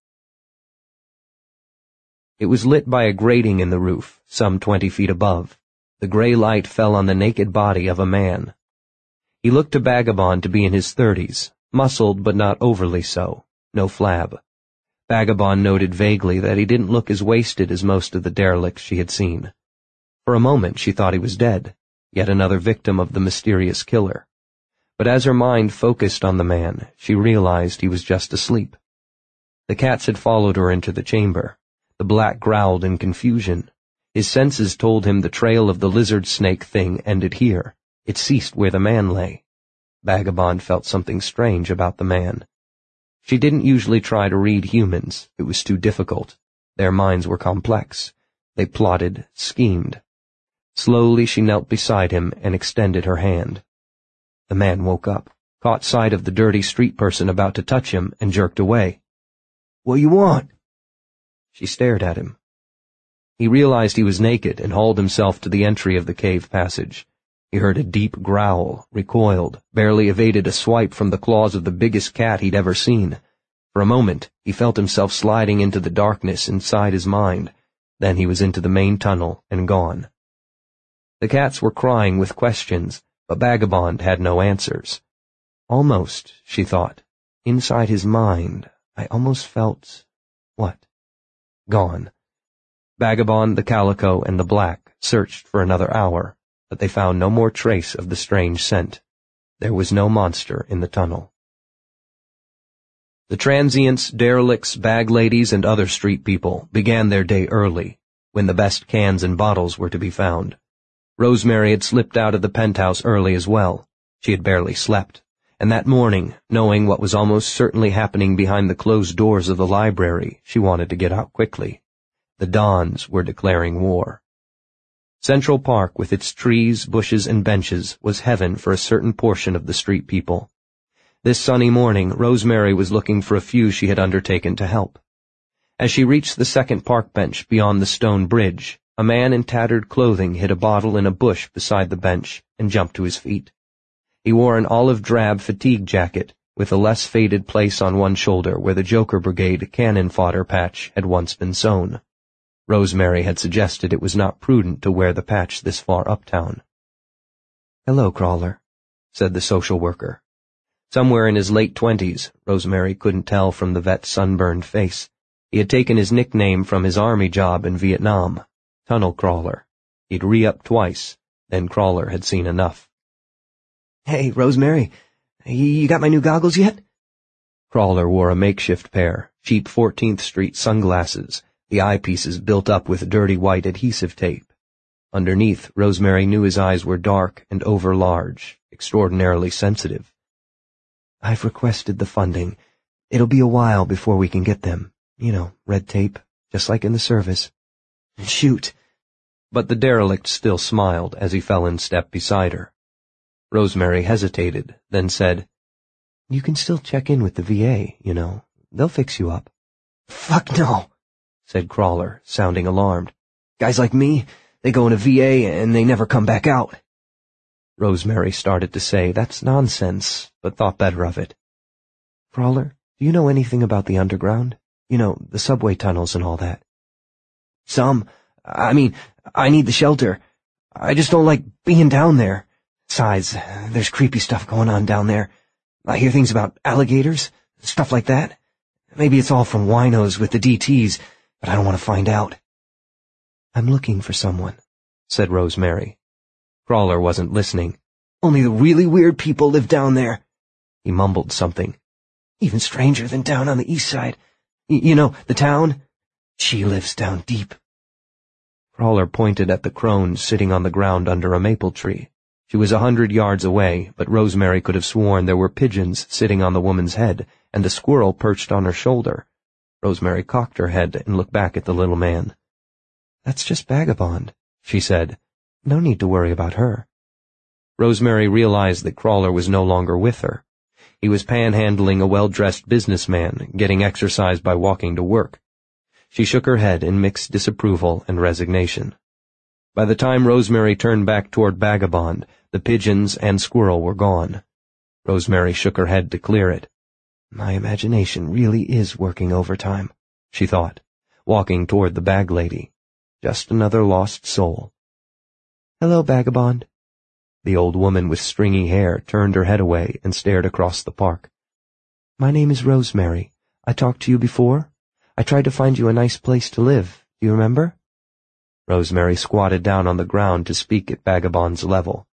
[SPEAKER 1] It was lit by a grating in the roof, some twenty feet above. The gray light fell on the naked body of a man. He looked to Vagabond to be in his thirties, muscled but not overly so, no flab. Vagabond noted vaguely that he didn't look as wasted as most of the derelicts she had seen. For a moment she thought he was dead, yet another victim of the mysterious killer. But as her mind focused on the man, she realized he was just asleep. The cats had followed her into the chamber. The black growled in confusion. His senses told him the trail of the lizard-snake thing ended here. It ceased where the man lay. Vagabond felt something strange about the man. She didn't usually try to read humans. It was too difficult. Their minds were complex. They plotted, schemed. Slowly she knelt beside him and extended her hand. The man woke up, caught sight of the dirty street person about to touch him, and jerked away. "What you want?" She stared at him. He realized he was naked and hauled himself to the entry of the cave passage. He heard a deep growl, recoiled, barely evaded a swipe from the claws of the biggest cat he'd ever seen. For a moment, he felt himself sliding into the darkness inside his mind. Then he was into the main tunnel and gone. The cats were crying with questions, but Vagabond had no answers. Almost, she thought, inside his mind, I almost felt... what? Gone. Vagabond, the Calico, and the Black searched for another hour, but they found no more trace of the strange scent. There was no monster in the tunnel. The transients, derelicts, bag ladies, and other street people began their day early, when the best cans and bottles were to be found. Rosemary had slipped out of the penthouse early as well. She had barely slept, and that morning, knowing what was almost certainly happening behind the closed doors of the library, she wanted to get out quickly. The Dons were declaring war. Central Park, with its trees, bushes, and benches, was heaven for a certain portion of the street people. This sunny morning, Rosemary was looking for a few she had undertaken to help. As she reached the second park bench beyond the stone bridge, a man in tattered clothing hid a bottle in a bush beside the bench and jumped to his feet. He wore an olive-drab fatigue jacket, with a less faded place on one shoulder where the Joker Brigade cannon fodder patch had once been sewn. Rosemary had suggested it was not prudent to wear the patch this far uptown. "Hello, Crawler," said the social worker. Somewhere in his late twenties, Rosemary couldn't tell from the vet's sunburned face. He had taken his nickname from his army job in Vietnam, Tunnel Crawler. He'd re-upped twice, then Crawler had seen enough.
[SPEAKER 2] "Hey, Rosemary, you got my new goggles yet?"
[SPEAKER 1] Crawler wore a makeshift pair, cheap fourteenth Street sunglasses, the eyepieces built up with dirty white adhesive tape. Underneath, Rosemary knew his eyes were dark and over-large, extraordinarily sensitive.
[SPEAKER 2] "I've requested the funding. It'll be a while before we can get them. You know, red tape, just like in the service." "Shoot."
[SPEAKER 1] But the derelict still smiled as he fell in step beside her. Rosemary hesitated, then said,
[SPEAKER 2] "You can still check in with the V A, you know. They'll fix you up." "Fuck no," said Crawler, sounding alarmed. "Guys like me, they go in a V A and they never come back out."
[SPEAKER 1] Rosemary started to say, "That's nonsense," but thought better of it.
[SPEAKER 2] "Crawler, do you know anything about the underground? You know, the subway tunnels and all that?" "Some. I mean, I need the shelter. I just don't like being down there. Besides, there's creepy stuff going on down there. I hear things about alligators, stuff like that. Maybe it's all from winos with the D Ts, but I don't want to find out." "I'm looking for someone," said Rosemary.
[SPEAKER 1] Crawler wasn't listening.
[SPEAKER 2] "Only the really weird people live down there."
[SPEAKER 1] He mumbled something.
[SPEAKER 2] "Even stranger than down on the east side. Y you know, the town? She lives down deep."
[SPEAKER 1] Crawler pointed at the crone sitting on the ground under a maple tree. She was a hundred yards away, but Rosemary could have sworn there were pigeons sitting on the woman's head and a squirrel perched on her shoulder. Rosemary cocked her head and looked back at the little man.
[SPEAKER 2] "That's just Vagabond," she said. "No need to worry about her."
[SPEAKER 1] Rosemary realized that Crawler was no longer with her. He was panhandling a well-dressed businessman, getting exercise by walking to work. She shook her head in mixed disapproval and resignation. By the time Rosemary turned back toward Vagabond, the pigeons and squirrel were gone. Rosemary shook her head to clear it.
[SPEAKER 2] "My imagination really is working overtime," she thought, walking toward the bag lady. Just another lost soul. "Hello, Vagabond."
[SPEAKER 1] The old woman with stringy hair turned her head away and stared across the park.
[SPEAKER 2] "My name is Rosemary. I talked to you before? I tried to find you a nice place to live. Do you remember?"
[SPEAKER 1] Rosemary squatted down on the ground to speak at Vagabond's level.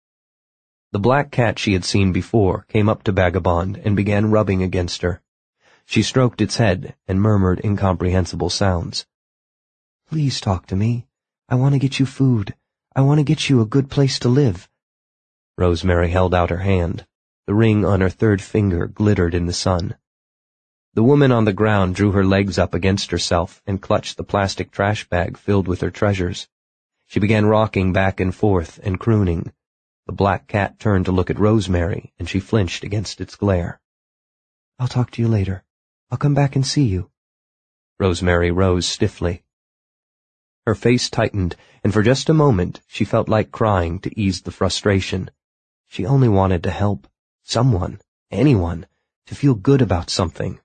[SPEAKER 1] The black cat she had seen before came up to Vagabond and began rubbing against her. She stroked its head and murmured incomprehensible sounds.
[SPEAKER 2] "Please talk to me. I want to get you food. I want to get you a good place to live."
[SPEAKER 1] Rosemary held out her hand. The ring on her third finger glittered in the sun. The woman on the ground drew her legs up against herself and clutched the plastic trash bag filled with her treasures. She began rocking back and forth and crooning. The black cat turned to look at Rosemary, and she flinched against its glare.
[SPEAKER 2] "I'll talk to you later. I'll come back and see you."
[SPEAKER 1] Rosemary rose stiffly. Her face tightened, and for just a moment she felt like crying to ease the frustration. She only wanted to help. Someone, anyone, to feel good about something.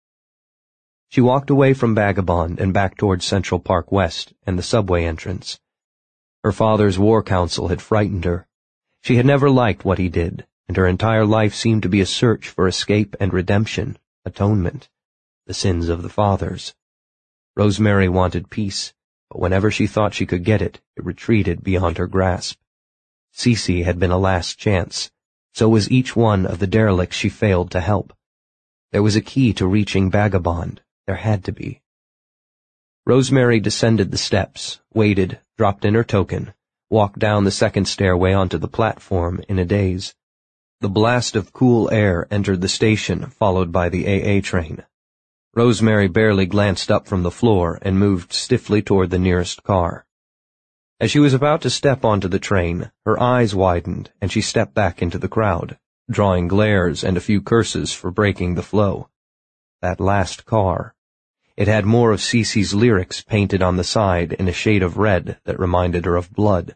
[SPEAKER 1] She walked away from Vagabond and back towards Central Park West and the subway entrance. Her father's war council had frightened her. She had never liked what he did, and her entire life seemed to be a search for escape and redemption, atonement, the sins of the fathers. Rosemary wanted peace, but whenever she thought she could get it, it retreated beyond her grasp. Cece had been a last chance. So was each one of the derelicts she failed to help. There was a key to reaching Vagabond. There had to be. Rosemary descended the steps, waited, dropped in her token, walked down the second stairway onto the platform in a daze. The blast of cool air entered the station, followed by the A A train. Rosemary barely glanced up from the floor and moved stiffly toward the nearest car. As she was about to step onto the train, her eyes widened and she stepped back into the crowd, drawing glares and a few curses for breaking the flow. That last car. It had more of Cece's lyrics painted on the side in a shade of red that reminded her of blood.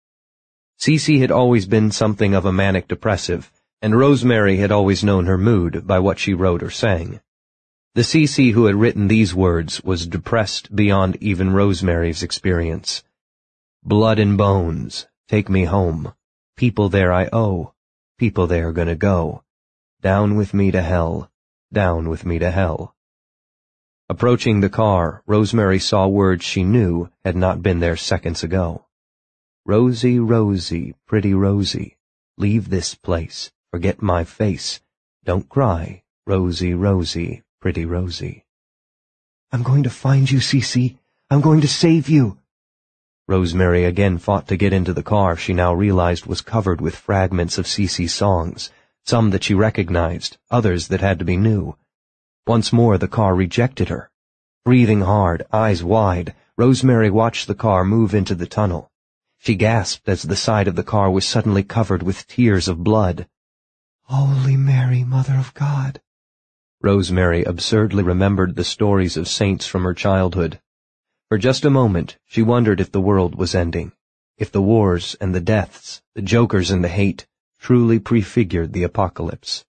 [SPEAKER 1] Cece had always been something of a manic depressive, and Rosemary had always known her mood by what she wrote or sang. The Cece who had written these words was depressed beyond even Rosemary's experience. Blood and bones, take me home. People there I owe, people there gonna go. Down with me to hell, down with me to hell. Approaching the car, Rosemary saw words she knew had not been there seconds ago. Rosie, Rosie, pretty Rosie, leave this place, forget my face. Don't cry, Rosie, Rosie, pretty Rosie. I'm going to find you, Cece. I'm going to save you. Rosemary again fought to get into the car she now realized was covered with fragments of Cece's songs, some that she recognized, others that had to be new. Once more the car rejected her. Breathing hard, eyes wide, Rosemary watched the car move into the tunnel. She gasped as the side of the car was suddenly covered with tears of blood. Holy Mary, Mother of God. Rosemary absurdly remembered the stories of saints from her childhood. For just a moment, she wondered if the world was ending, if the wars and the deaths, the jokers and the hate, truly prefigured the apocalypse.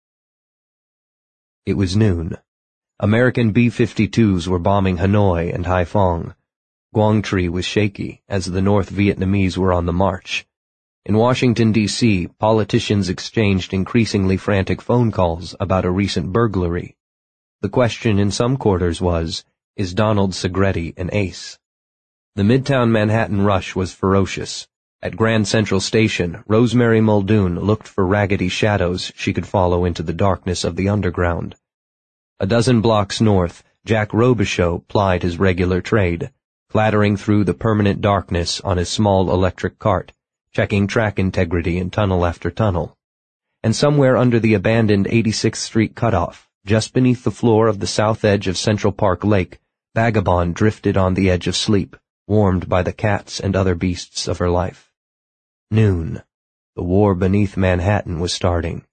[SPEAKER 1] It was noon. American B fifty-twos were bombing Hanoi and Haiphong. Quang Tri was shaky, as the North Vietnamese were on the march. In Washington, D C, politicians exchanged increasingly frantic phone calls about a recent burglary. The question in some quarters was, is Donald Segretti an ace? The Midtown Manhattan rush was ferocious. At Grand Central Station, Rosemary Muldoon looked for raggedy shadows she could follow into the darkness of the underground. A dozen blocks north, Jack Robichaux plied his regular trade, clattering through the permanent darkness on his small electric cart, checking track integrity in tunnel after tunnel. And somewhere under the abandoned eighty-sixth Street cutoff, just beneath the floor of the south edge of Central Park Lake, Vagabond drifted on the edge of sleep, warmed by the cats and other beasts of her life. Noon. The war beneath Manhattan was starting.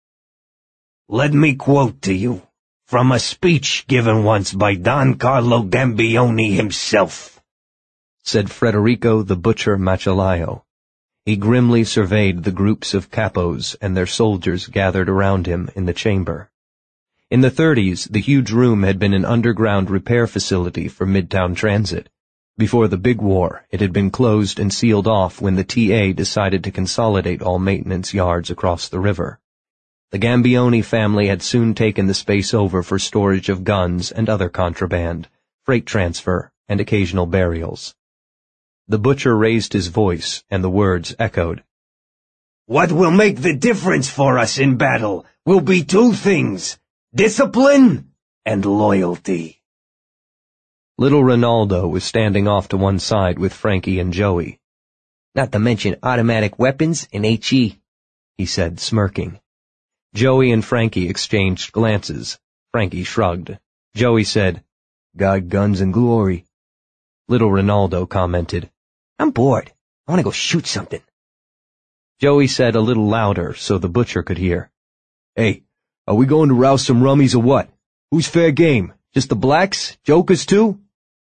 [SPEAKER 3] Let me quote to you from a speech given once by Don Carlo Gambione himself,
[SPEAKER 1] said Federico the Butcher Machilaio. He grimly surveyed the groups of capos and their soldiers gathered around him in the chamber. In the thirties, the huge room had been an underground repair facility for Midtown Transit. Before the big war, it had been closed and sealed off when the T A decided to consolidate all maintenance yards across the river. The Gambione family had soon taken the space over for storage of guns and other contraband, freight transfer, and occasional burials. The butcher raised his voice, and the words echoed.
[SPEAKER 3] What will make the difference for us in battle will be two things, discipline and loyalty.
[SPEAKER 1] Little Ronaldo was standing off to one side with Frankie and Joey.
[SPEAKER 2] Not to mention automatic weapons and H E,
[SPEAKER 1] he said, smirking. Joey and Frankie exchanged glances. Frankie shrugged. Joey said, "God, guns, and glory." Little Ronaldo commented,
[SPEAKER 2] I'm bored. I want to go shoot something.
[SPEAKER 1] Joey said a little louder so the butcher could hear, "Hey, are we going to rouse some rummies or what? Who's fair game? Just the blacks? Jokers too?"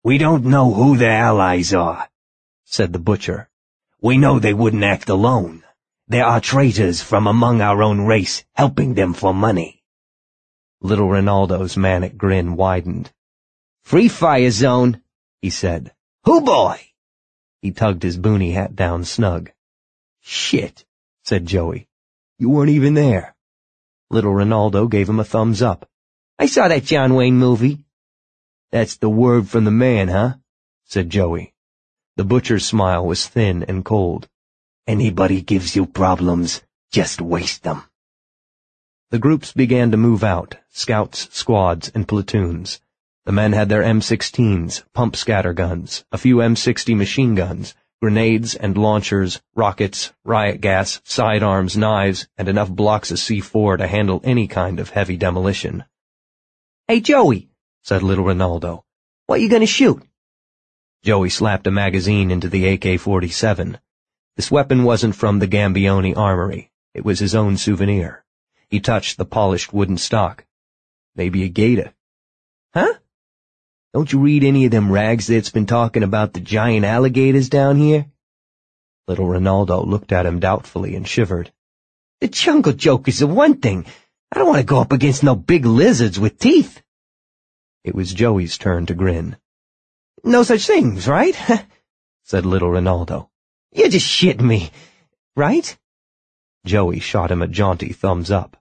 [SPEAKER 3] We don't know who their allies are, said the butcher. We know they wouldn't act alone. There are traitors from among our own race helping them for money.
[SPEAKER 1] Little Rinaldo's manic grin widened.
[SPEAKER 2] Free fire zone, he said.
[SPEAKER 3] Who boy?
[SPEAKER 1] He tugged his boonie hat down snug.
[SPEAKER 2] Shit,
[SPEAKER 1] said Joey.
[SPEAKER 2] You weren't even there.
[SPEAKER 1] Little Rinaldo gave him a thumbs up.
[SPEAKER 2] I saw that John Wayne movie.
[SPEAKER 1] That's the word from the man, huh? Said Joey. The butcher's smile was thin and cold.
[SPEAKER 3] Anybody gives you problems, just waste them.
[SPEAKER 1] The groups began to move out, scouts, squads, and platoons. The men had their M sixteens, pump scatter guns, a few M sixty machine guns, grenades and launchers, rockets, riot gas, sidearms, knives, and enough blocks of C four to handle any kind of heavy demolition.
[SPEAKER 2] Hey, Joey,
[SPEAKER 1] said Little Rinaldo.
[SPEAKER 2] What you gonna shoot?
[SPEAKER 1] Joey slapped a magazine into the A K forty-seven. This weapon wasn't from the Gambioni armory. It was his own souvenir. He touched the polished wooden stock.
[SPEAKER 2] Maybe a gator.
[SPEAKER 1] Huh?
[SPEAKER 2] Don't you read any of them rags that's been talking about the giant alligators down here?
[SPEAKER 1] Little Rinaldo looked at him doubtfully and shivered.
[SPEAKER 2] The jungle jokers are one thing. I don't want to go up against no big lizards with teeth.
[SPEAKER 1] It was Joey's turn to grin.
[SPEAKER 2] No such things, right?
[SPEAKER 1] said Little Rinaldo.
[SPEAKER 2] You're just shitting me, right?
[SPEAKER 1] Joey shot him a jaunty thumbs up.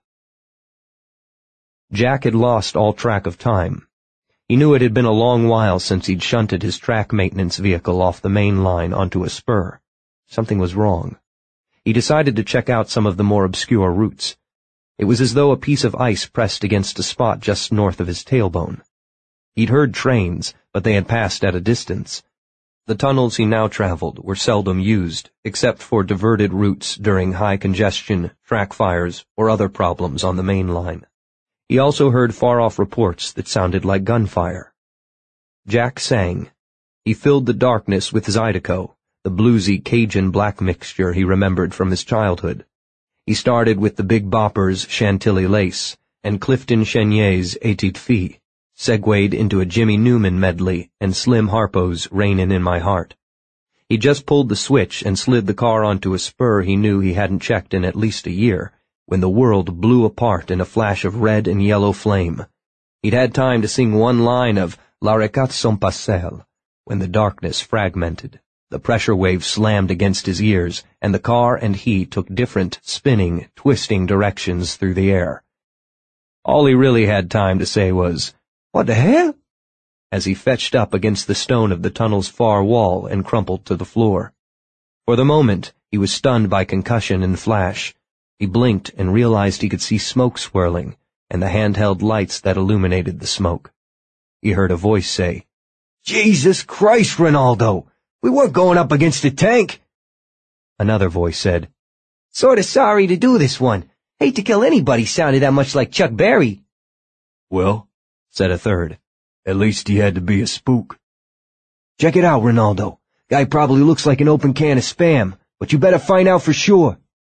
[SPEAKER 1] Jack had lost all track of time. He knew it had been a long while since he'd shunted his track maintenance vehicle off the main line onto a spur. Something was wrong. He decided to check out some of the more obscure routes. It was as though a piece of ice pressed against a spot just north of his tailbone. He'd heard trains, but they had passed at a distance. The tunnels he now traveled were seldom used, except for diverted routes during high congestion, track fires, or other problems on the main line. He also heard far-off reports that sounded like gunfire. Jack sang. He filled the darkness with Zydeco, the bluesy Cajun black mixture he remembered from his childhood. He started with the Big Boppers' Chantilly Lace and Clifton Chenier's Etude Fille, segued into a Jimmy Newman medley and Slim Harpo's Rainin' in My Heart. He just pulled the switch and slid the car onto a spur he knew he hadn't checked in at least a year, when the world blew apart in a flash of red and yellow flame. He'd had time to sing one line of La Ragazza Passel when the darkness fragmented. The pressure wave slammed against his ears, and the car and he took different, spinning, twisting directions through the air. All he really had time to say was, "What the hell?" as he fetched up against the stone of the tunnel's far wall and crumpled to the floor. For the moment, he was stunned by concussion and flash. He blinked and realized he could see smoke swirling, and the handheld lights that illuminated the smoke. He heard a voice say,
[SPEAKER 3] "Jesus Christ, Rinaldo! We weren't going up against a tank."
[SPEAKER 1] Another voice said,
[SPEAKER 2] "Sorta sorry to do this one. Hate to kill anybody sounded that much like Chuck Berry."
[SPEAKER 3] "Well,"
[SPEAKER 1] said a third,
[SPEAKER 3] "at least he had to be a spook."
[SPEAKER 2] "Check it out, Rinaldo. Guy probably looks like an open can of Spam, but you better find out for sure."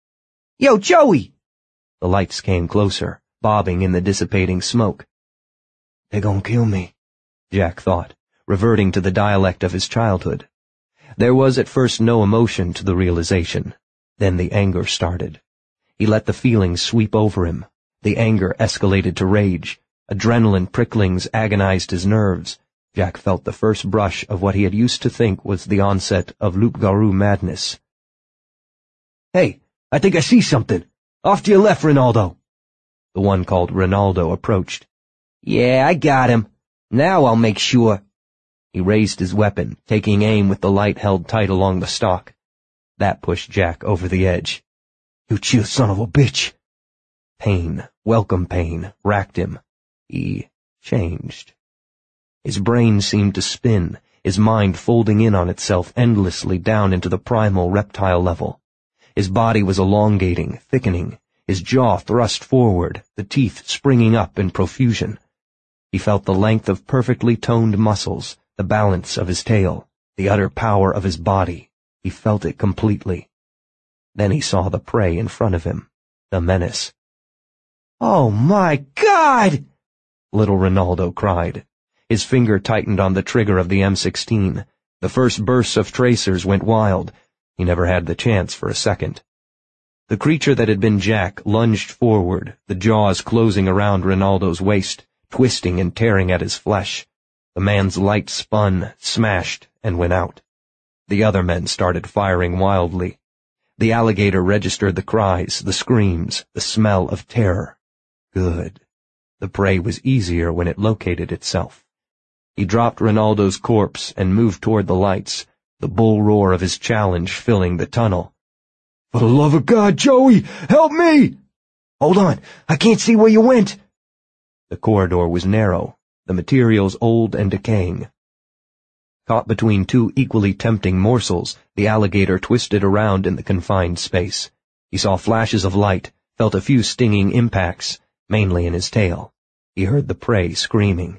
[SPEAKER 2] "Yo, Joey!"
[SPEAKER 1] The lights came closer, bobbing in the dissipating smoke.
[SPEAKER 2] "They're gonna kill me,"
[SPEAKER 1] Jack thought, reverting to the dialect of his childhood. There was at first no emotion to the realization. Then the anger started. He let the feelings sweep over him. The anger escalated to rage. Adrenaline pricklings agonized his nerves. Jack felt the first brush of what he had used to think was the onset of loup-garou madness.
[SPEAKER 3] "Hey, I think I see something. Off to your left, Rinaldo."
[SPEAKER 1] The one called Rinaldo approached.
[SPEAKER 2] "Yeah, I got him. Now I'll make sure."
[SPEAKER 1] He raised his weapon, taking aim with the light held tight along the stock. That pushed Jack over the edge.
[SPEAKER 3] "You chill son of a bitch."
[SPEAKER 1] Pain, welcome pain, racked him. He changed. His brain seemed to spin, his mind folding in on itself endlessly down into the primal reptile level. His body was elongating, thickening, his jaw thrust forward, the teeth springing up in profusion. He felt the length of perfectly toned muscles, the balance of his tail, the utter power of his body. He felt it completely. Then he saw the prey in front of him, the menace.
[SPEAKER 2] "Oh my God!"
[SPEAKER 1] Little Rinaldo cried. His finger tightened on the trigger of the M sixteen. The first bursts of tracers went wild. He never had the chance for a second. The creature that had been Jack lunged forward, the jaws closing around Ronaldo's waist, twisting and tearing at his flesh. The man's light spun, smashed, and went out. The other men started firing wildly. The alligator registered the cries, the screams, the smell of terror. Good. The prey was easier when it located itself. He dropped Ronaldo's corpse and moved toward the lights, the bull roar of his challenge filling the tunnel.
[SPEAKER 3] For the love of God, Joey, help me! Hold on, I can't see where you went.
[SPEAKER 1] The corridor was narrow, the materials old and decaying. Caught between two equally tempting morsels, the alligator twisted around in the confined space. He saw flashes of light, felt a few stinging impacts, mainly in his tail. He heard the prey screaming.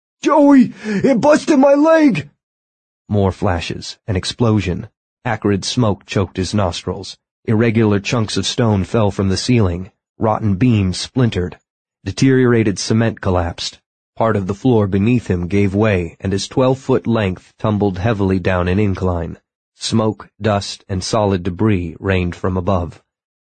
[SPEAKER 3] Joey, it busted my leg!
[SPEAKER 1] More flashes, an explosion. Acrid smoke choked his nostrils. Irregular chunks of stone fell from the ceiling. Rotten beams splintered. Deteriorated cement collapsed. Part of the floor beneath him gave way, and his twelve-foot length tumbled heavily down an incline. Smoke, dust, and solid debris rained from above.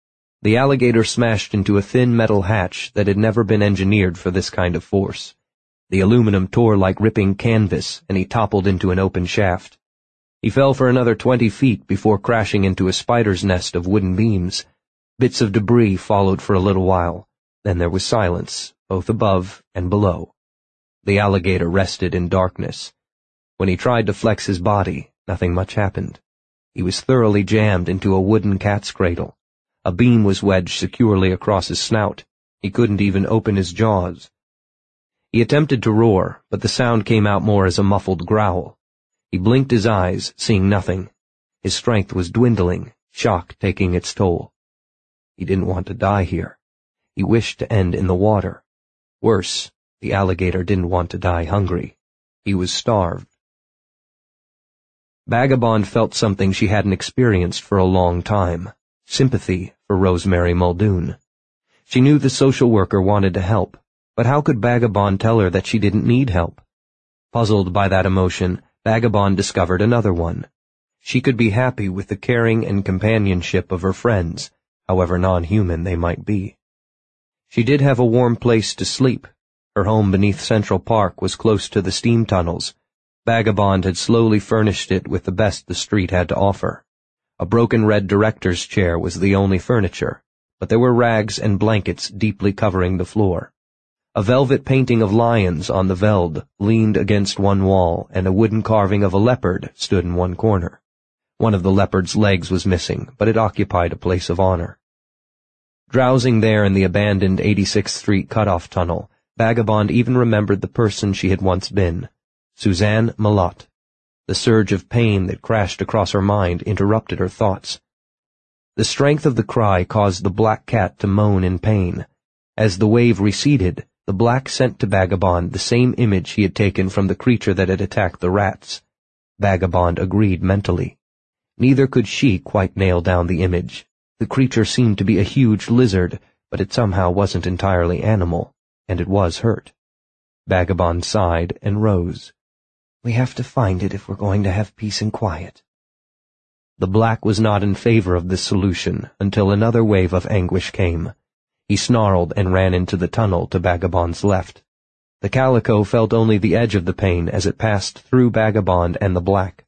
[SPEAKER 1] The alligator smashed into a thin metal hatch that had never been engineered for this kind of force. The aluminum tore like ripping canvas, and he toppled into an open shaft. He fell for another twenty feet before crashing into a spider's nest of wooden beams. Bits of debris followed for a little while. Then there was silence, both above and below. The alligator rested in darkness. When he tried to flex his body, nothing much happened. He was thoroughly jammed into a wooden cat's cradle. A beam was wedged securely across his snout. He couldn't even open his jaws. He attempted to roar, but the sound came out more as a muffled growl. He blinked his eyes, seeing nothing. His strength was dwindling, shock taking its toll. He didn't want to die here. He wished to end in the water. Worse, the alligator didn't want to die hungry. He was starved. Vagabond felt something she hadn't experienced for a long time, sympathy for Rosemary Muldoon. She knew the social worker wanted to help, but how could Vagabond tell her that she didn't need help? Puzzled by that emotion, Vagabond discovered another one. She could be happy with the caring and companionship of her friends, however non-human they might be. She did have a warm place to sleep. Her home beneath Central Park was close to the steam tunnels. Vagabond had slowly furnished it with the best the street had to offer. A broken red director's chair was the only furniture, but there were rags and blankets deeply covering the floor. A velvet painting of lions on the veld leaned against one wall, and a wooden carving of a leopard stood in one corner. One of the leopard's legs was missing, but it occupied a place of honor. Drowsing there in the abandoned eighty-sixth Street cutoff tunnel, Vagabond even remembered the person she had once been, Suzanne Malotte. The surge of pain that crashed across her mind interrupted her thoughts. The strength of the cry caused the black cat to moan in pain. As the wave receded, the black sent to Vagabond the same image he had taken from the creature that had attacked the rats. Vagabond agreed mentally. Neither could she quite nail down the image. The creature seemed to be a huge lizard, but it somehow wasn't entirely animal, and it was hurt. Vagabond sighed and rose. We have to find it if we're going to have peace and quiet. The black was not in favor of this solution until another wave of anguish came. He snarled and ran into the tunnel to Vagabond's left. The calico felt only the edge of the pain as it passed through Vagabond and the black.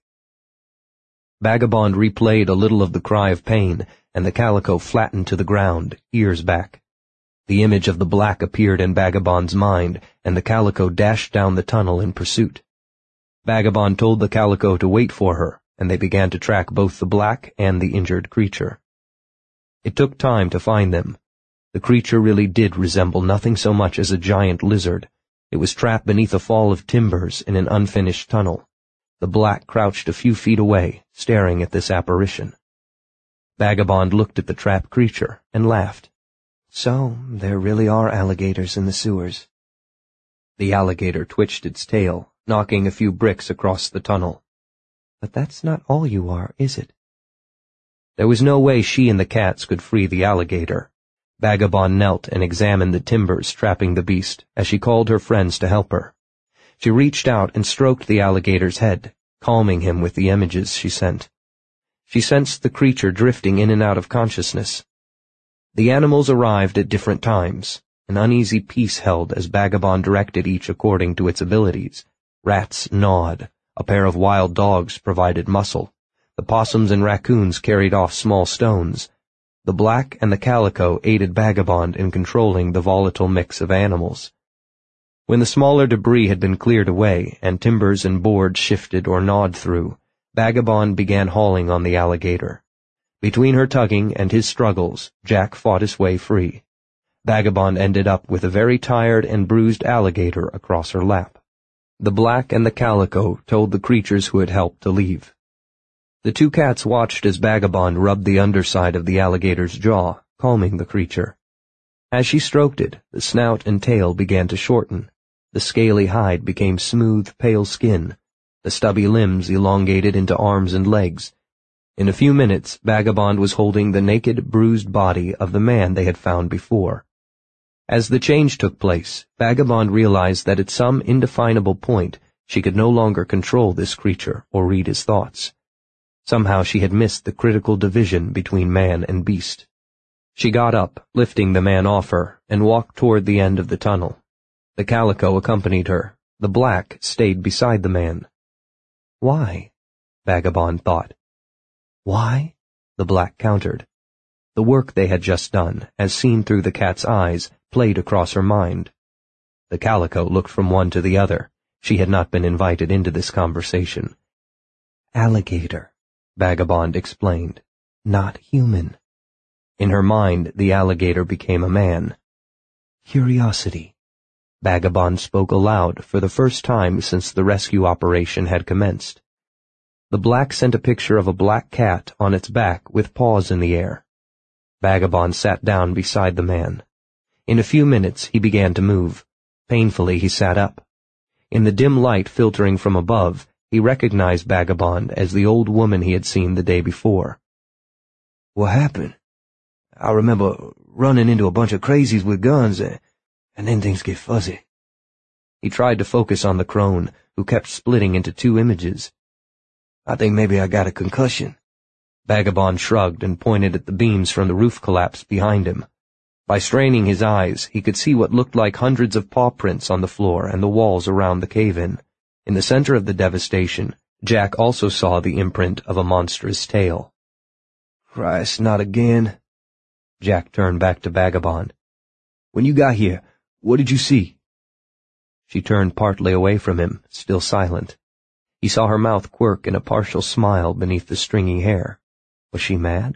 [SPEAKER 1] Vagabond replayed a little of the cry of pain, and the calico flattened to the ground, ears back. The image of the black appeared in Vagabond's mind, and the calico dashed down the tunnel in pursuit. Vagabond told the calico to wait for her, and they began to track both the black and the injured creature. It took time to find them. The creature really did resemble nothing so much as a giant lizard. It was trapped beneath a fall of timbers in an unfinished tunnel. The black crouched a few feet away, staring at this apparition. Vagabond looked at the trapped creature and laughed. So, there really are alligators in the sewers. The alligator twitched its tail, knocking a few bricks across the tunnel. But that's not all you are, is it? There was no way she and the cats could free the alligator. Vagabond knelt and examined the timbers trapping the beast as she called her friends to help her. She reached out and stroked the alligator's head, calming him with the images she sent. She sensed the creature drifting in and out of consciousness. The animals arrived at different times. An uneasy peace held as Bhagabond directed each according to its abilities. Rats gnawed. A pair of wild dogs provided muscle. The possums and raccoons carried off small stones. The black and the calico aided Bhagabond in controlling the volatile mix of animals. When the smaller debris had been cleared away and timbers and boards shifted or gnawed through, Bhagabond began hauling on the alligator. Between her tugging and his struggles, Jack fought his way free. Bhagabond ended up with a very tired and bruised alligator across her lap. The black and the calico told the creatures who had helped to leave. The two cats watched as Bhagabond rubbed the underside of the alligator's jaw, calming the creature. As she stroked it, the snout and tail began to shorten. The scaly hide became smooth, pale skin. The stubby limbs elongated into arms and legs. In a few minutes, Bhagabond was holding the naked, bruised body of the man they had found before. As the change took place, Bhagabond realized that at some indefinable point she could no longer control this creature or read his thoughts. Somehow she had missed the critical division between man and beast. She got up, lifting the man off her, and walked toward the end of the tunnel. The calico accompanied her. The black stayed beside the man. Why? Bhagabond thought. Why? The black countered. The work they had just done, as seen through the cat's eyes, played across her mind. The calico looked from one to the other. She had not been invited into this conversation. Alligator, Bhagabond explained. Not human. In her mind, the alligator became a man. Curiosity. Bhagabond spoke aloud for the first time since the rescue operation had commenced. The black sent a picture of a black cat on its back with paws in the air. Bhagabond sat down beside the man. In a few minutes he began to move. Painfully he sat up. In the dim light filtering from above, he recognized Bhagabond as the old woman he had seen the day before. What happened? I remember running into a bunch of crazies with guns, and, and then things get fuzzy. He tried to focus on the crone, who kept splitting into two images. I think maybe I got a concussion. Bhagabond shrugged and pointed at the beams from the roof collapse behind him. By straining his eyes, he could see what looked like hundreds of paw prints on the floor and the walls around the cave-in. In the center of the devastation, Jack also saw the imprint of a monstrous tail. Christ, not again. Jack turned back to Bhagabond. When you got here, what did you see? She turned partly away from him, still silent. He saw her mouth quirk in a partial smile beneath the stringy hair. Was she mad?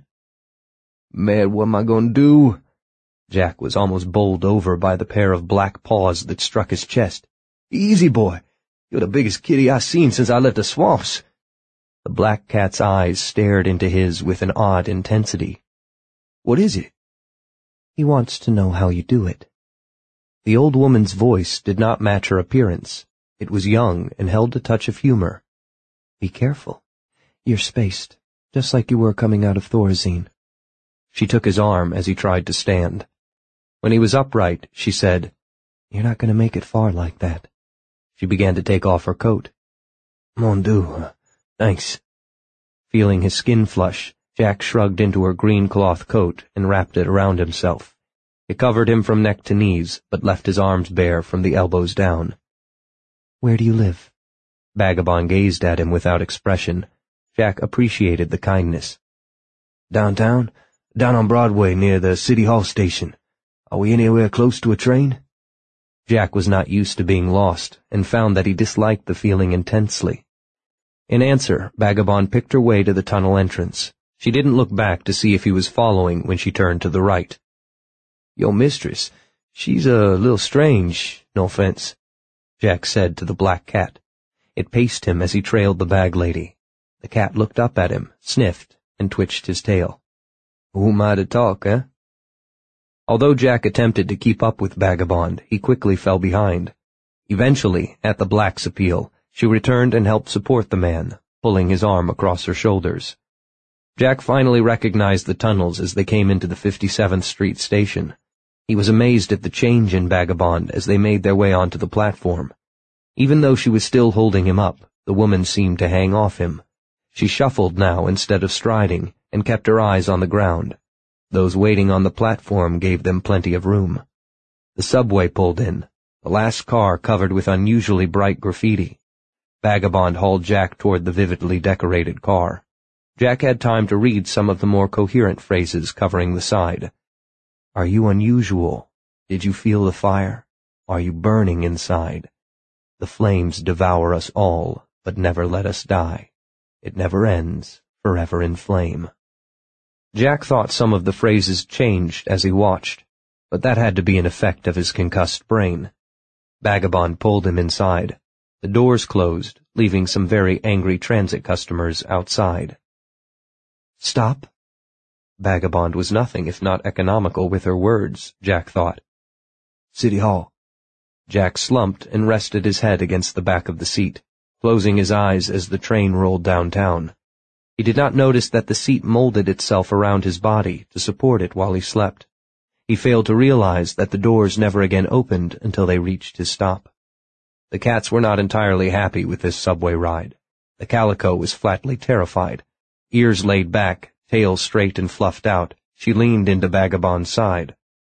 [SPEAKER 1] Mad, what am I going to do? Jack was almost bowled over by the pair of black paws that struck his chest. Easy, boy. You're the biggest kitty I've seen since I left the swamps. The black cat's eyes stared into his with an odd intensity. What is it? He wants to know how you do it. The old woman's voice did not match her appearance. It was young and held a touch of humor. Be careful. You're spaced, just like you were coming out of Thorazine. She took his arm as he tried to stand. When he was upright, she said, You're not going to make it far like that. She began to take off her coat. Mon Dieu, uh, thanks. Feeling his skin flush, Jack shrugged into her green cloth coat and wrapped it around himself. It covered him from neck to knees, but left his arms bare from the elbows down. Where do you live? Bhagabond gazed at him without expression. Jack appreciated the kindness. Downtown? Down on Broadway near the City Hall station. Are we anywhere close to a train? Jack was not used to being lost, and found that he disliked the feeling intensely. In answer, Bhagabond picked her way to the tunnel entrance. She didn't look back to see if he was following when she turned to the right. Your mistress, she's a little strange, no offense, Jack said to the black cat. It paced him as he trailed the bag lady. The cat looked up at him, sniffed, and twitched his tail. Who am I to talk, eh? Although Jack attempted to keep up with Bhagabond, he quickly fell behind. Eventually, at the black's appeal, she returned and helped support the man, pulling his arm across her shoulders. Jack finally recognized the tunnels as they came into the fifty-seventh Street station. He was amazed at the change in Bhagabond as they made their way onto the platform. Even though she was still holding him up, the woman seemed to hang off him. She shuffled now instead of striding, and kept her eyes on the ground. Those waiting on the platform gave them plenty of room. The subway pulled in, the last car covered with unusually bright graffiti. Vagabond hauled Jack toward the vividly decorated car. Jack had time to read some of the more coherent phrases covering the side. Are you unusual? Did you feel the fire? Are you burning inside? The flames devour us all, but never let us die. It never ends, forever in flame. Jack thought some of the phrases changed as he watched, but that had to be an effect of his concussed brain. Vagabond pulled him inside. The doors closed, leaving some very angry transit customers outside. Stop? Vagabond was nothing if not economical with her words, Jack thought. City Hall. Jack slumped and rested his head against the back of the seat, closing his eyes as the train rolled downtown. He did not notice that the seat molded itself around his body to support it while he slept. He failed to realize that the doors never again opened until they reached his stop. The cats were not entirely happy with this subway ride. The calico was flatly terrified. Ears laid back, tail straight and fluffed out, she leaned into Vagabond's side.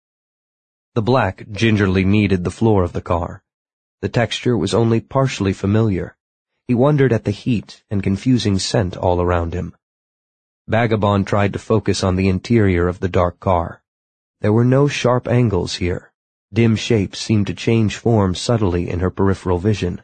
[SPEAKER 1] The black gingerly kneaded the floor of the car. The texture was only partially familiar. He wondered at the heat and confusing scent all around him. Vagabond tried to focus on the interior of the dark car. There were no sharp angles here. Dim shapes seemed to change form subtly in her peripheral vision.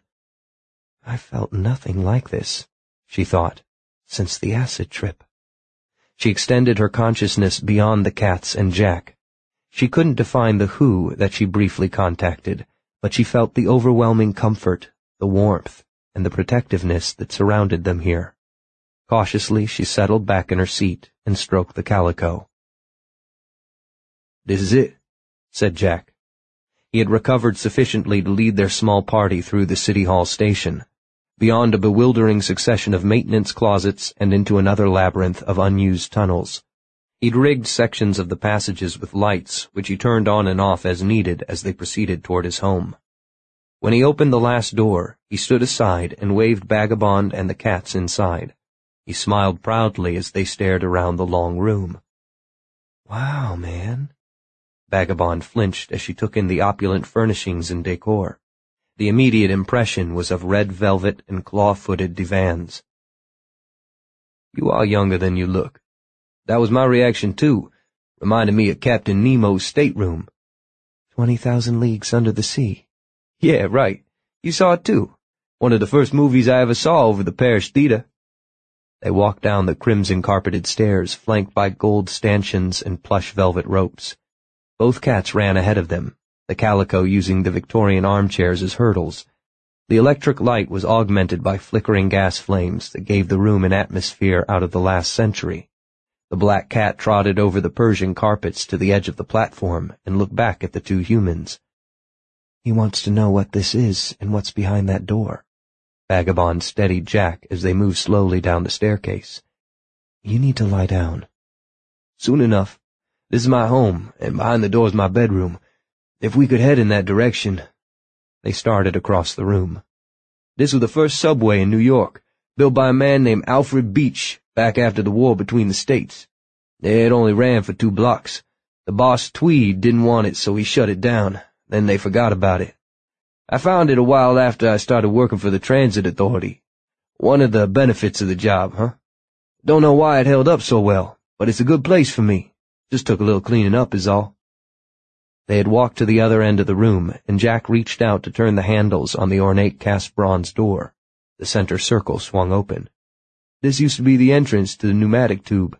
[SPEAKER 1] I felt nothing like this, she thought, since the acid trip. She extended her consciousness beyond the cats and Jack. She couldn't define the who that she briefly contacted, but she felt the overwhelming comfort, the warmth, and the protectiveness that surrounded them here. Cautiously, she settled back in her seat and stroked the calico. This is it, said Jack. He had recovered sufficiently to lead their small party through the City Hall station, beyond a bewildering succession of maintenance closets and into another labyrinth of unused tunnels. He'd rigged sections of the passages with lights, which he turned on and off as needed as they proceeded toward his home. When he opened the last door, he stood aside and waved Vagabond and the cats inside. He smiled proudly as they stared around the long room. Wow, man. Vagabond flinched as she took in the opulent furnishings and decor. The immediate impression was of red velvet and claw-footed divans. You are younger than you look. That was my reaction, too. Reminded me of Captain Nemo's stateroom. Twenty Thousand Leagues Under the Sea. Yeah, right. You saw it, too. One of the first movies I ever saw over the Parish Theater. They walked down the crimson-carpeted stairs, flanked by gold stanchions and plush velvet ropes. Both cats ran ahead of them, the calico using the Victorian armchairs as hurdles. The electric light was augmented by flickering gas flames that gave the room an atmosphere out of the last century. The black cat trotted over the Persian carpets to the edge of the platform and looked back at the two humans. He wants to know what this is and what's behind that door. Vagabond steadied Jack as they moved slowly down the staircase. You need to lie down. Soon enough. This is my home, and behind the door is my bedroom. If we could head in that direction. They started across the room. This was the first subway in New York, built by a man named Alfred Beach, back after the war between the states. It only ran for two blocks. The boss Tweed didn't want it, so he shut it down. Then they forgot about it. I found it a while after I started working for the Transit Authority. One of the benefits of the job, huh? Don't know why it held up so well, but it's a good place for me. Just took a little cleaning up is all. They had walked to the other end of the room, and Jack reached out to turn the handles on the ornate cast bronze door. The center circle swung open. This used to be the entrance to the pneumatic tube.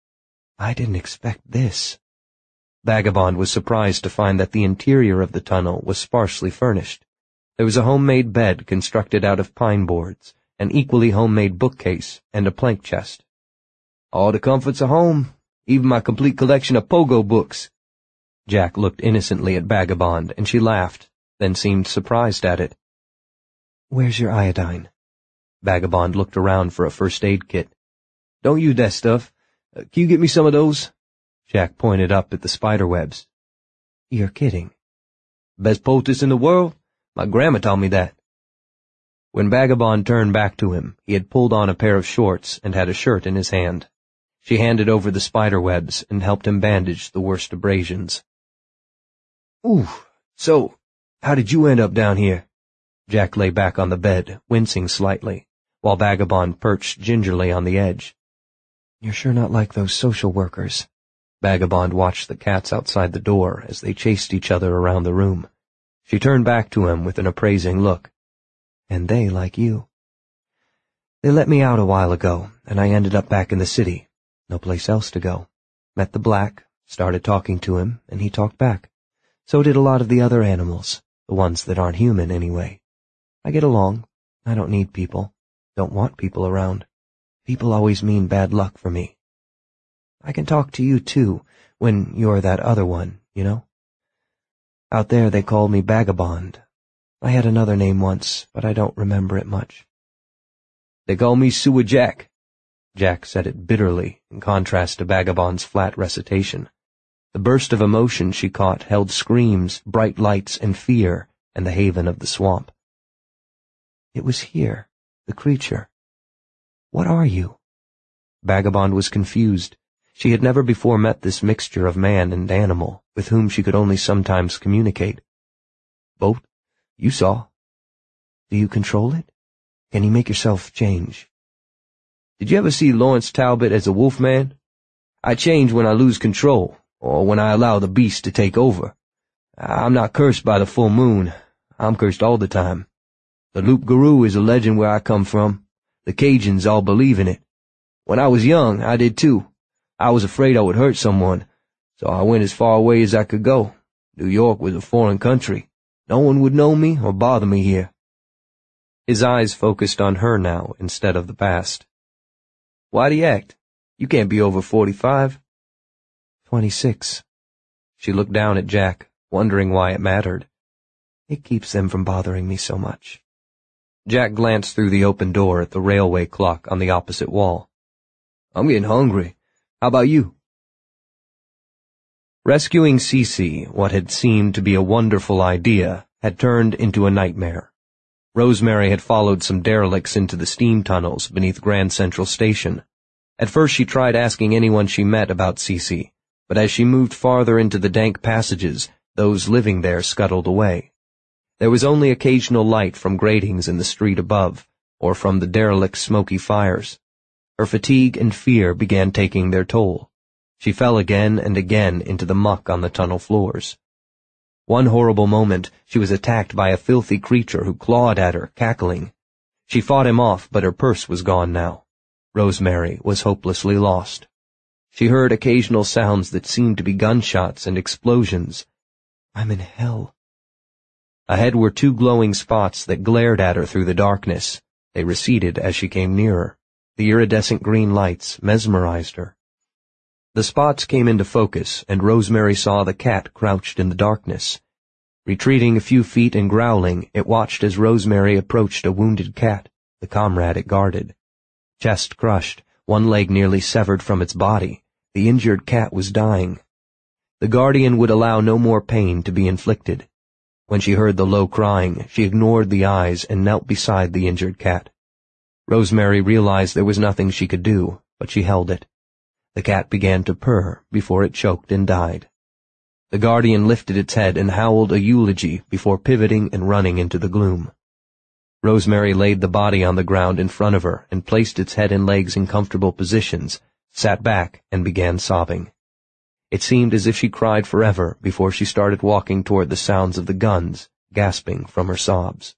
[SPEAKER 1] I didn't expect this. Vagabond was surprised to find that the interior of the tunnel was sparsely furnished. There was a homemade bed constructed out of pine boards, an equally homemade bookcase, and a plank chest. All the comforts of home. Even my complete collection of pogo books. Jack looked innocently at Vagabond, and she laughed, then seemed surprised at it. Where's your iodine? Vagabond looked around for a first aid kit. Don't use that stuff. Uh, can you get me some of those? Jack pointed up at the spider webs. You're kidding. Best poultice in the world? My grandma taught me that. When Vagabond turned back to him, he had pulled on a pair of shorts and had a shirt in his hand. She handed over the spider webs and helped him bandage the worst abrasions.
[SPEAKER 2] Ooh, so, how did you end up down here?
[SPEAKER 1] Jack lay back on the bed, wincing slightly, while Vagabond perched gingerly on the edge.
[SPEAKER 2] You're sure not like those social workers.
[SPEAKER 1] Vagabond watched the cats outside the door as they chased each other around the room. She turned back to him with an appraising look.
[SPEAKER 2] And they like you. They let me out a while ago, and I ended up back in the city. No place else to go. Met the black, started talking to him, and he talked back. So did a lot of the other animals, the ones that aren't human anyway. I get along. I don't need people. Don't want people around. People always mean bad luck for me. I can talk to you, too, when you're that other one, you know? Out there they called me Vagabond. I had another name once, but I don't remember it much.
[SPEAKER 1] They call me Sewer Jack. Jack said it bitterly, in contrast to Vagabond's flat recitation. The burst of emotion she caught held screams, bright lights, and fear, and the haven of the swamp.
[SPEAKER 2] It was here, the creature. What are you?
[SPEAKER 1] Vagabond was confused. She had never before met this mixture of man and animal, with whom she could only sometimes communicate.
[SPEAKER 2] Both? You saw. Do you control it? Can you make yourself change?
[SPEAKER 1] Did you ever see Lawrence Talbot as a wolf man? I change when I lose control, or when I allow the beast to take over. I'm not cursed by the full moon. I'm cursed all the time. The loup-garou is a legend where I come from. The Cajuns all believe in it. When I was young, I did too. I was afraid I would hurt someone, so I went as far away as I could go. New York was a foreign country. No one would know me or bother me here. His eyes focused on her now instead of the past. Why'd he act? You can't be over forty-five.
[SPEAKER 2] Twenty-six.
[SPEAKER 1] She looked down at Jack, wondering why it mattered.
[SPEAKER 2] It keeps them from bothering me so much.
[SPEAKER 1] Jack glanced through the open door at the railway clock on the opposite wall. I'm getting hungry. How about you? Rescuing Cece, what had seemed to be a wonderful idea, had turned into a nightmare. Rosemary had followed some derelicts into the steam tunnels beneath Grand Central Station. At first she tried asking anyone she met about Cece, but as she moved farther into the dank passages, those living there scuttled away. There was only occasional light from gratings in the street above, or from the derelict's smoky fires. Her fatigue and fear began taking their toll. She fell again and again into the muck on the tunnel floors. One horrible moment, she was attacked by a filthy creature who clawed at her, cackling. She fought him off, but her purse was gone now. Rosemary was hopelessly lost. She heard occasional sounds that seemed to be gunshots and explosions.
[SPEAKER 2] I'm in hell.
[SPEAKER 1] Ahead were two glowing spots that glared at her through the darkness. They receded as she came nearer. The iridescent green lights mesmerized her. The spots came into focus, and Rosemary saw the cat crouched in the darkness. Retreating a few feet and growling, it watched as Rosemary approached a wounded cat, the comrade it guarded. Chest crushed, one leg nearly severed from its body, the injured cat was dying. The guardian would allow no more pain to be inflicted. When she heard the low crying, she ignored the eyes and knelt beside the injured cat. Rosemary realized there was nothing she could do, but she held it. The cat began to purr before it choked and died. The guardian lifted its head and howled a eulogy before pivoting and running into the gloom. Rosemary laid the body on the ground in front of her and placed its head and legs in comfortable positions, sat back, and began sobbing. It seemed as if she cried forever before she started walking toward the sounds of the guns, gasping from her sobs.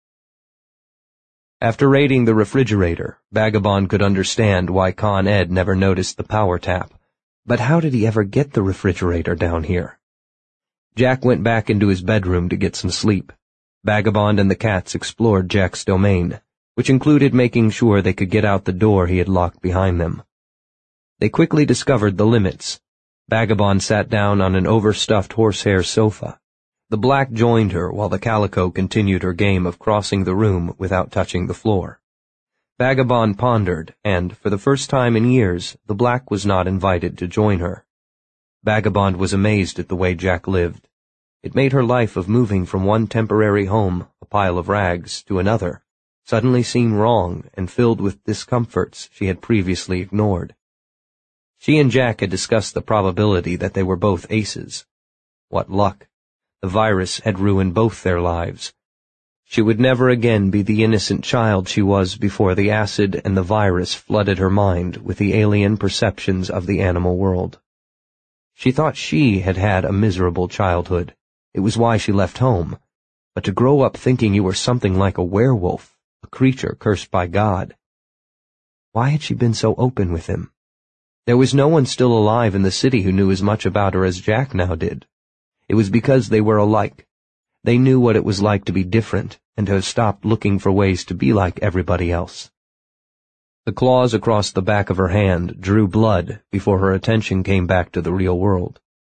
[SPEAKER 1] After raiding the refrigerator, Vagabond could understand why Con Ed never noticed the power tap. But how did he ever get the refrigerator down here? Jack went back into his bedroom to get some sleep. Vagabond and the cats explored Jack's domain, which included making sure they could get out the door he had locked behind them. They quickly discovered the limits. Vagabond sat down on an overstuffed horsehair sofa. The black joined her while the calico continued her game of crossing the room without touching the floor. Vagabond pondered, and, for the first time in years, the black was not invited to join her. Vagabond was amazed at the way Jack lived. It made her life of moving from one temporary home, a pile of rags, to another, suddenly seemed wrong and filled with discomforts she had previously ignored. She and Jack had discussed the probability that they were both aces. What luck. The virus had ruined both their lives. She would never again be the innocent child she was before the acid and the virus flooded her mind with the alien perceptions of the animal world. She thought she had had a miserable childhood. It was why she left home. But to grow up thinking you were something like a werewolf, a creature cursed by God. Why had she been so open with him? There was no one still alive in the city who knew as much about her as Jack now did. It was because they were alike. They knew what it was like to be different and to have stopped looking for ways to be like everybody else. The claws across the back of her hand drew blood before her attention came back to the real world.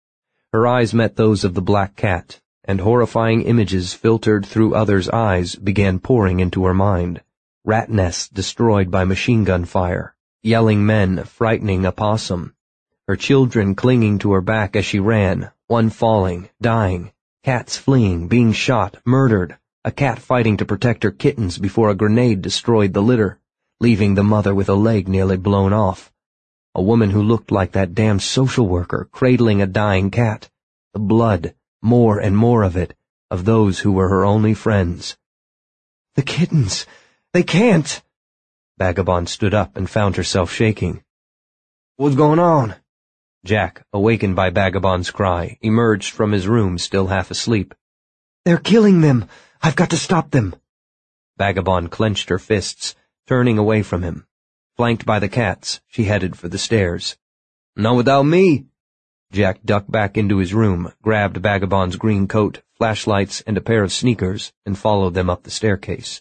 [SPEAKER 1] Her eyes met those of the black cat, and horrifying images filtered through others' eyes began pouring into her mind. Rat nests destroyed by machine gun fire, yelling men frightening a possum, her children clinging to her back as she ran, one falling, dying, cats fleeing, being shot, murdered, a cat fighting to protect her kittens before a grenade destroyed the litter, leaving the mother with a leg nearly blown off. A woman who looked like that damn social worker cradling a dying cat. The blood, more and more of it, of those who were her only friends. The kittens! They can't! Vagabond stood up and found herself shaking. What's going on? Jack, awakened by Vagabond's cry, emerged from his room still half asleep. They're killing them! I've got to stop them! Vagabond clenched her fists, turning away from him. Flanked by the cats, she headed for the stairs. Not without me! Jack ducked back into his room, grabbed Vagabond's green coat, flashlights, and a pair of sneakers, and followed them up the staircase.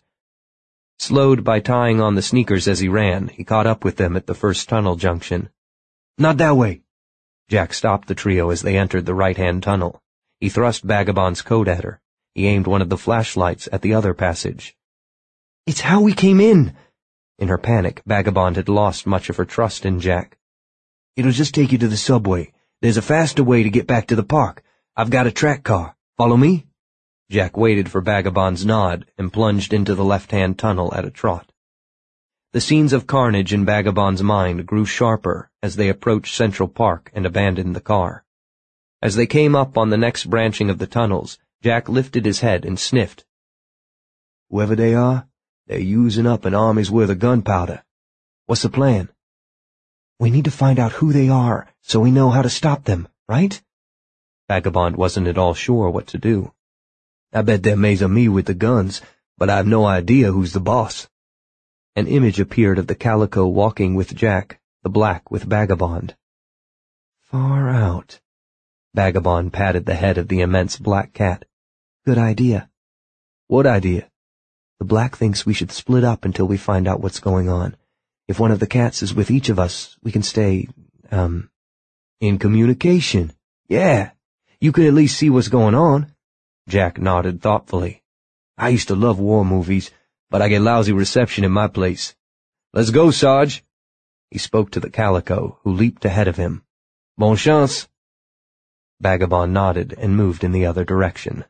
[SPEAKER 1] Slowed by tying on the sneakers as he ran, he caught up with them at the first tunnel junction. Not that way! Jack stopped the trio as they entered the right-hand tunnel. He thrust Vagabond's coat at her. He aimed one of the flashlights at the other passage. It's how we came in! In her panic, Vagabond had lost much of her trust in Jack. It'll just take you to the subway. There's a faster way to get back to the park. I've got a track car. Follow me? Jack waited for Vagabond's nod and plunged into the left-hand tunnel at a trot. The scenes of carnage in Vagabond's mind grew sharper as they approached Central Park and abandoned the car. As they came up on the next branching of the tunnels, Jack lifted his head and sniffed. Whoever they are, they're using up an army's worth of gunpowder. What's the plan? We need to find out who they are so we know how to stop them, right? Vagabond wasn't at all sure what to do. I bet they're mazing me with the guns, but I've no idea who's the boss. An image appeared of the Calico walking with Jack, the black with Vagabond. Far out. Vagabond patted the head of the immense black cat. Good idea. What idea? The black thinks we should split up until we find out what's going on. If one of the cats is with each of us, we can stay, um, in communication. Yeah, you can at least see what's going on. Jack nodded thoughtfully. I used to love war movies, but I get lousy reception in my place. Let's go, Sarge. He spoke to the Calico, who leaped ahead of him. Bon chance. Vagabond nodded and moved in the other direction.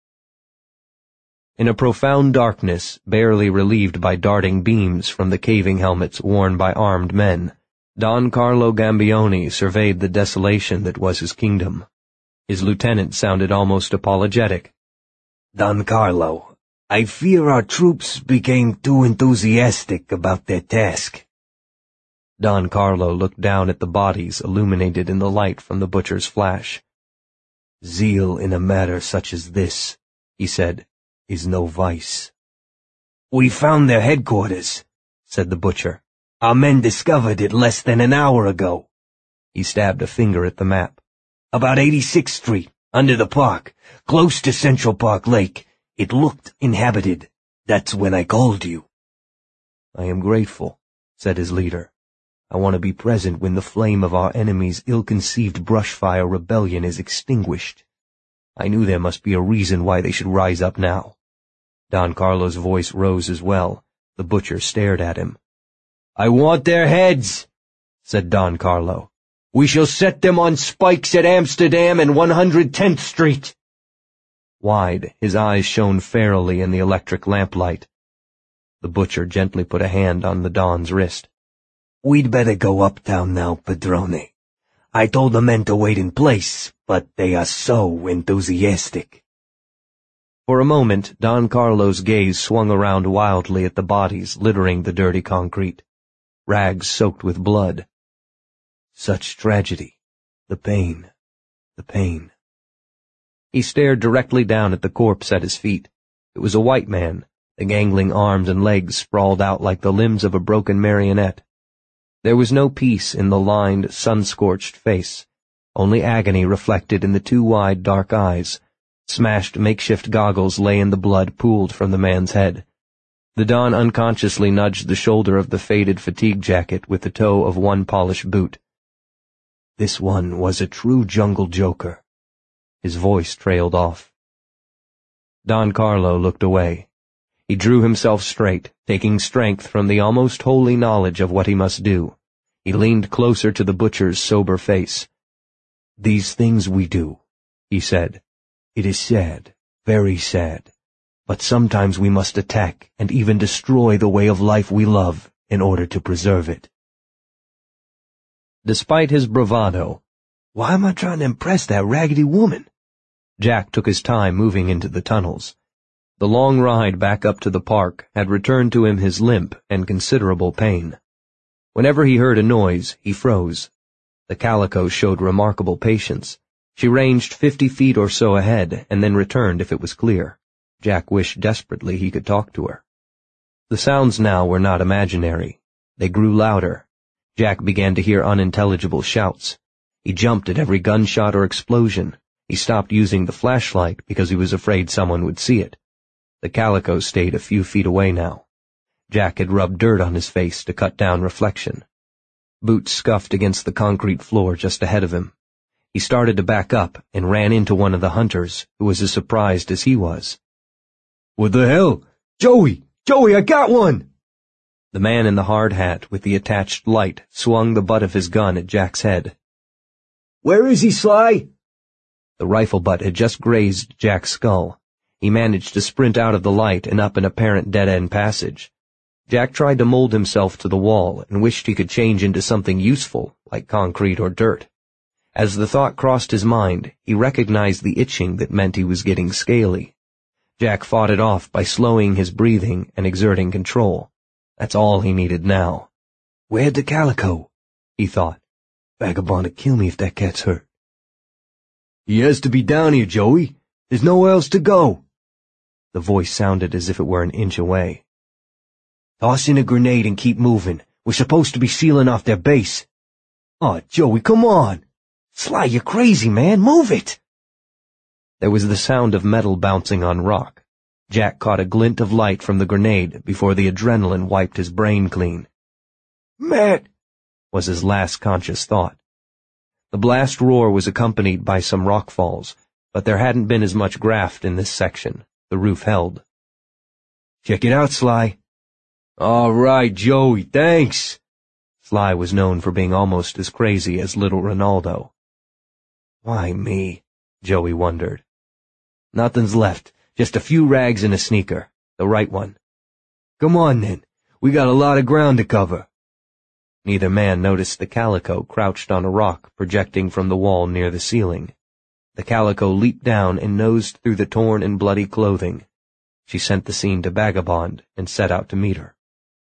[SPEAKER 1] In a profound darkness, barely relieved by darting beams from the caving helmets worn by armed men, Don Carlo Gambione surveyed the desolation that was his kingdom. His lieutenant sounded almost apologetic. Don Carlo, I fear our troops became too enthusiastic about their task. Don Carlo looked down at the bodies illuminated in the light from the butcher's flash. Zeal in a matter such as this, he said, is no vice. We found their headquarters, said the butcher. Our men discovered it less than an hour ago. He stabbed a finger at the map. About eighty-sixth Street, under the park, close to Central Park Lake. It looked inhabited. That's when I called you. I am grateful, said his leader. I want to be present when the flame of our enemy's ill-conceived brushfire rebellion is extinguished. I knew there must be a reason why they should rise up now. Don Carlo's voice rose as well. The butcher stared at him. I want their heads, said Don Carlo. We shall set them on spikes at Amsterdam and one hundred tenth Street. Wide, his eyes shone ferally in the electric lamplight. The butcher gently put a hand on the Don's wrist.
[SPEAKER 3] "We'd better go uptown now, Padrone. I told the men to wait in place, but they are so enthusiastic."
[SPEAKER 1] For a moment, Don Carlo's gaze swung around wildly at the bodies littering the dirty concrete. Rags soaked with blood. Such tragedy. The pain. The pain. He stared directly down at the corpse at his feet. It was a white man, the gangling arms and legs sprawled out like the limbs of a broken marionette. There was no peace in the lined, sun-scorched face, only agony reflected in the two wide, dark eyes. Smashed makeshift goggles lay in the blood pooled from the man's head. The Don unconsciously nudged the shoulder of the faded fatigue jacket with the toe of one polished boot. This one was a true jungle joker. His voice trailed off. Don Carlo looked away. He drew himself straight, taking strength from the almost holy knowledge of what he must do. He leaned closer to the butcher's sober face. "These things we do," he said. "It is sad, very sad, but sometimes we must attack and even destroy the way of life we love in order to preserve it." Despite his bravado,
[SPEAKER 3] "Why am I trying to impress that raggedy woman?"
[SPEAKER 1] Jack took his time moving into the tunnels. The long ride back up to the park had returned to him his limp and considerable pain. Whenever he heard a noise, he froze. The calico showed remarkable patience. She ranged fifty feet or so ahead and then returned if it was clear. Jack wished desperately he could talk to her. The sounds now were not imaginary. They grew louder. Jack began to hear unintelligible shouts. He jumped at every gunshot or explosion. He stopped using the flashlight because he was afraid someone would see it. The calico stayed a few feet away now. Jack had rubbed dirt on his face to cut down reflection. Boots scuffed against the concrete floor just ahead of him. He started to back up and ran into one of the hunters, who was as surprised as he was.
[SPEAKER 3] "What the hell? Joey! Joey, I got one!"
[SPEAKER 1] The man in the hard hat with the attached light swung the butt of his gun at Jack's head.
[SPEAKER 3] "Where is he, Sly?"
[SPEAKER 1] The rifle butt had just grazed Jack's skull. He managed to sprint out of the light and up an apparent dead-end passage. Jack tried to mold himself to the wall and wished he could change into something useful, like concrete or dirt. As the thought crossed his mind, he recognized the itching that meant he was getting scaly. Jack fought it off by slowing his breathing and exerting control. That's all he needed now.
[SPEAKER 3] "Where'd the calico?"
[SPEAKER 1] he thought.
[SPEAKER 3] "Vagabond'll kill me if that cat's hurt."
[SPEAKER 2] "He has to be down here, Joey. There's nowhere else to go."
[SPEAKER 1] The voice sounded as if it were an inch away.
[SPEAKER 3] "Toss in a grenade and keep moving. We're supposed to be sealing off their base." "Oh, Joey, come on. Sly, you're crazy, man. Move it."
[SPEAKER 1] There was the sound of metal bouncing on rock. Jack caught a glint of light from the grenade before the adrenaline wiped his brain clean.
[SPEAKER 3] "Matt,"
[SPEAKER 1] was his last conscious thought. The blast roar was accompanied by some rock falls, but there hadn't been as much graft in this section. The roof held.
[SPEAKER 3] "Check it out, Sly."
[SPEAKER 2] "All right, Joey, thanks."
[SPEAKER 1] Sly was known for being almost as crazy as little Ronaldo.
[SPEAKER 3] "Why me?"
[SPEAKER 1] Joey wondered.
[SPEAKER 2] "Nothing's left, just a few rags and a sneaker, the right one." "Come on, then. We got a lot of ground to cover."
[SPEAKER 1] Neither man noticed the calico crouched on a rock projecting from the wall near the ceiling. The calico leaped down and nosed through the torn and bloody clothing. She sent the scene to Vagabond and set out to meet her.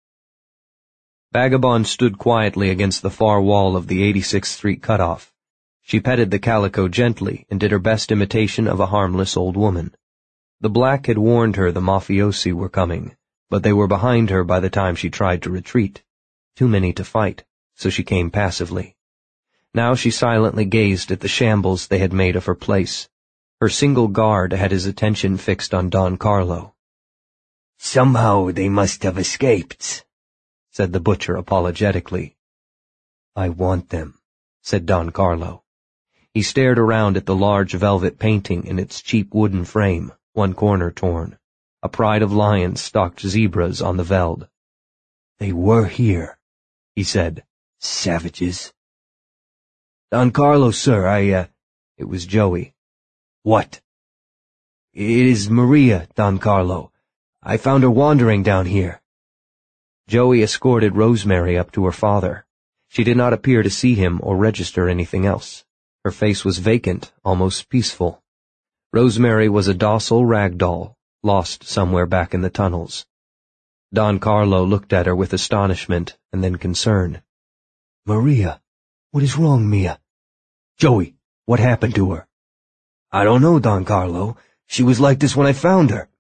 [SPEAKER 1] Vagabond stood quietly against the far wall of the eighty-sixth Street cutoff. She petted the calico gently and did her best imitation of a harmless old woman. The black had warned her the mafiosi were coming, but they were behind her by the time she tried to retreat. Too many to fight, so she came passively. Now she silently gazed at the shambles they had made of her place. Her single guard had his attention fixed on Don Carlo.
[SPEAKER 3] "Somehow they must have escaped,"
[SPEAKER 1] said the butcher apologetically.
[SPEAKER 2] "I want them,"
[SPEAKER 1] said Don Carlo. He stared around at the large velvet painting in its cheap wooden frame, one corner torn. A pride of lions stalked zebras on the veld.
[SPEAKER 2] "They were here," he said.
[SPEAKER 3] "Savages."
[SPEAKER 2] "Don Carlo, sir, I, uh...
[SPEAKER 1] It was Joey.
[SPEAKER 3] "What?"
[SPEAKER 2] "It is Maria, Don Carlo. I found her wandering down here.
[SPEAKER 1] Joey escorted Rosemary up to her father. She did not appear to see him or register anything else. Her face was vacant, almost peaceful. Rosemary was a docile rag doll, lost somewhere back in the tunnels. Don Carlo looked at her with astonishment and then concern.
[SPEAKER 2] Maria, what is wrong, Mia?
[SPEAKER 3] Joey, what happened to her?
[SPEAKER 2] I don't know, Don Carlo. She was like this when I found her.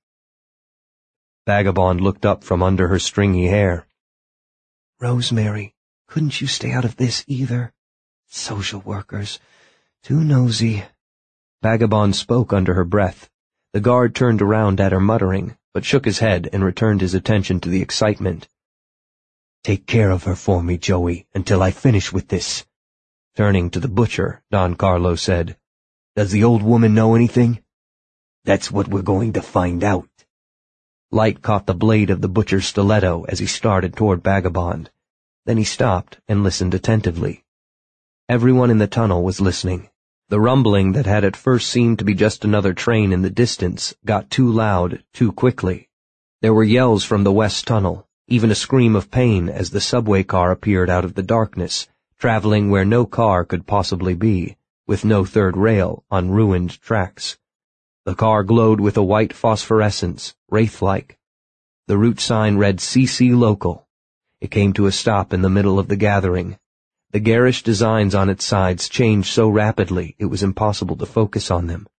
[SPEAKER 1] Vagabond looked up from under her stringy hair.
[SPEAKER 2] Rosemary, couldn't you stay out of this either? Social workers. Too nosy.
[SPEAKER 1] Vagabond spoke under her breath. The guard turned around at her muttering, but shook his head and returned his attention to the excitement.
[SPEAKER 3] Take care of her for me, Joey, until I finish with this.
[SPEAKER 1] Turning to the butcher, Don Carlo said,
[SPEAKER 3] Does the old woman know anything? That's what we're going to find out.
[SPEAKER 1] Light caught the blade of the butcher's stiletto as he started toward Vagabond. Then he stopped and listened attentively. Everyone in the tunnel was listening. The rumbling that had at first seemed to be just another train in the distance got too loud too quickly. There were yells from the west tunnel, even a scream of pain as the subway car appeared out of the darkness, traveling where no car could possibly be, with no third rail on ruined tracks. The car glowed with a white phosphorescence, wraith-like. The route sign read C C Local. It came to a stop in the middle of the gathering. The garish designs on its sides changed so rapidly it was impossible to focus on them.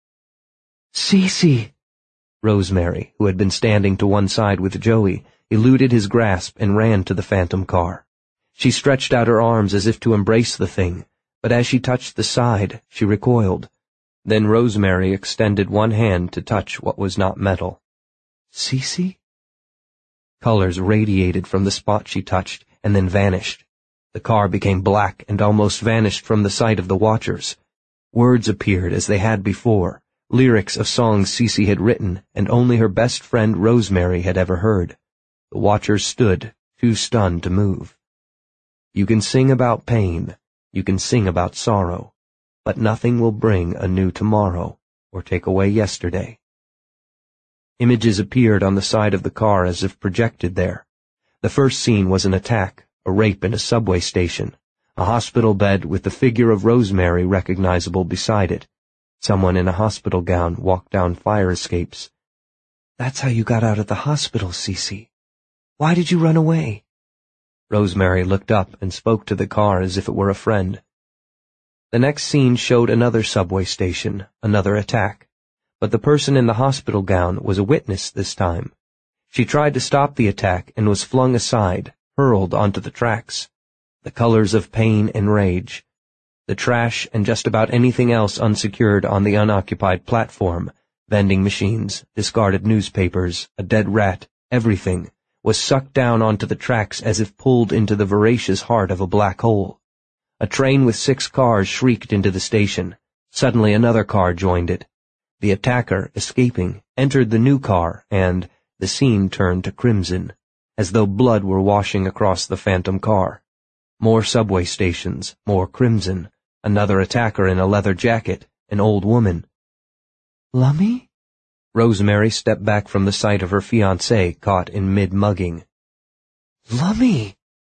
[SPEAKER 2] Cece!
[SPEAKER 1] Rosemary, who had been standing to one side with Joey, eluded his grasp and ran to the phantom car. She stretched out her arms as if to embrace the thing, but as she touched the side, she recoiled. Then Rosemary extended one hand to touch what was not metal.
[SPEAKER 2] Cece?
[SPEAKER 1] Colors radiated from the spot she touched and then vanished. The car became black and almost vanished from the sight of the watchers. Words appeared as they had before, lyrics of songs Cece had written and only her best friend Rosemary had ever heard. The watchers stood, too stunned to move. You can sing about pain, you can sing about sorrow, but nothing will bring a new tomorrow or take away yesterday. Images appeared on the side of the car as if projected there. The first scene was an attack, a rape in a subway station, a hospital bed with the figure of Rosemary recognizable beside it. Someone in a hospital gown walked down fire escapes.
[SPEAKER 2] That's how you got out of the hospital, Cece. Why did you run away?
[SPEAKER 1] Rosemary looked up and spoke to the car as if it were a friend. The next scene showed another subway station, another attack, but the person in the hospital gown was a witness this time. She tried to stop the attack and was flung aside, hurled onto the tracks. The colors of pain and rage. The trash and just about anything else unsecured on the unoccupied platform, vending machines, discarded newspapers, a dead rat, everything, was sucked down onto the tracks as if pulled into the voracious heart of a black hole. A train with six cars shrieked into the station. Suddenly another car joined it. The attacker, escaping, entered the new car and the scene turned to crimson, as though blood were washing across the phantom car. More subway stations, more crimson, another attacker in a leather jacket, an old woman.
[SPEAKER 2] Lummy?
[SPEAKER 1] Rosemary stepped back from the sight of her fiancé caught in mid-mugging.
[SPEAKER 2] Lummy!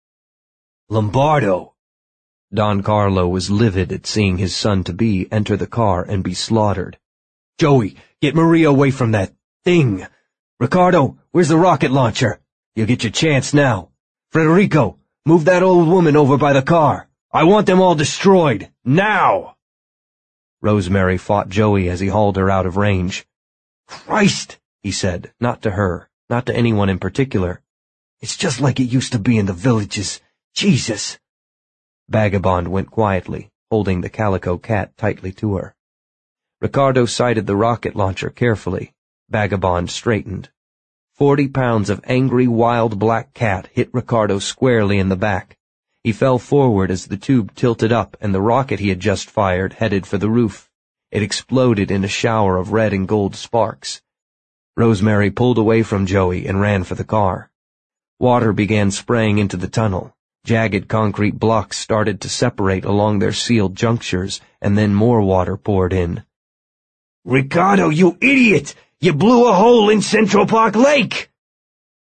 [SPEAKER 3] Lombardo!
[SPEAKER 1] Don Carlo was livid at seeing his son-to-be enter the car and be slaughtered.
[SPEAKER 3] Joey, get Maria away from that thing. Ricardo, where's the rocket launcher? You'll get your chance now. Federico, move that old woman over by the car. I want them all destroyed, now!
[SPEAKER 1] Rosemary fought Joey as he hauled her out of range.
[SPEAKER 3] Christ,
[SPEAKER 1] he said, not to her, not to anyone in particular.
[SPEAKER 3] It's just like it used to be in the villages. Jesus.
[SPEAKER 1] Vagabond went quietly, holding the calico cat tightly to her. Ricardo sighted the rocket launcher carefully. Vagabond straightened. Forty pounds of angry, wild black cat hit Ricardo squarely in the back. He fell forward as the tube tilted up and the rocket he had just fired headed for the roof. It exploded in a shower of red and gold sparks. Rosemary pulled away from Joey and ran for the car. Water began spraying into the tunnel. Jagged concrete blocks started to separate along their sealed junctures, and then more water poured in.
[SPEAKER 3] Ricardo, you idiot! You blew a hole in Central Park Lake!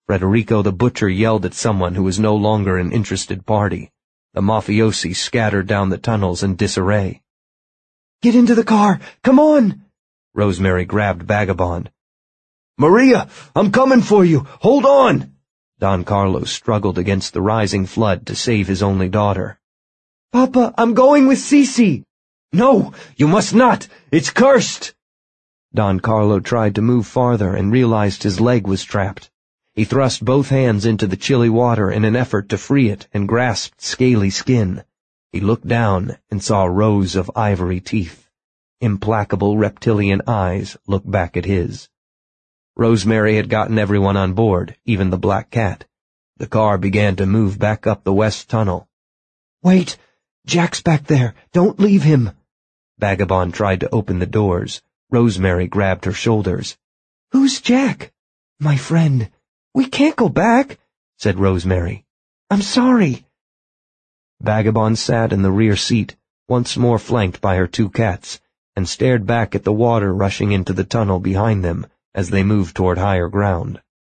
[SPEAKER 1] Frederico the butcher yelled at someone who was no longer an interested party. The mafiosi scattered down the tunnels in disarray.
[SPEAKER 3] "Get into the car! Come on!"
[SPEAKER 1] Rosemary grabbed Vagabond.
[SPEAKER 3] "Maria, I'm coming for you! Hold on!"
[SPEAKER 1] Don Carlos struggled against the rising flood to save his only daughter.
[SPEAKER 3] "Papa, I'm going with Cece." "No, you must not! It's cursed!"
[SPEAKER 1] Don Carlo tried to move farther and realized his leg was trapped. He thrust both hands into the chilly water in an effort to free it and grasped scaly skin. He looked down and saw rows of ivory teeth. Implacable reptilian eyes looked back at his. Rosemary had gotten everyone on board, even the black cat. The car began to move back up the west tunnel.
[SPEAKER 3] "Wait! Jack's back there! Don't leave him!"
[SPEAKER 1] Vagabond tried to open the doors. Rosemary grabbed her shoulders.
[SPEAKER 3] "Who's Jack?" "My friend." "We can't go back," said Rosemary. "I'm sorry."
[SPEAKER 1] Vagabond sat in the rear seat, once more flanked by her two cats, and stared back at the water rushing into the tunnel behind them as they moved toward higher ground.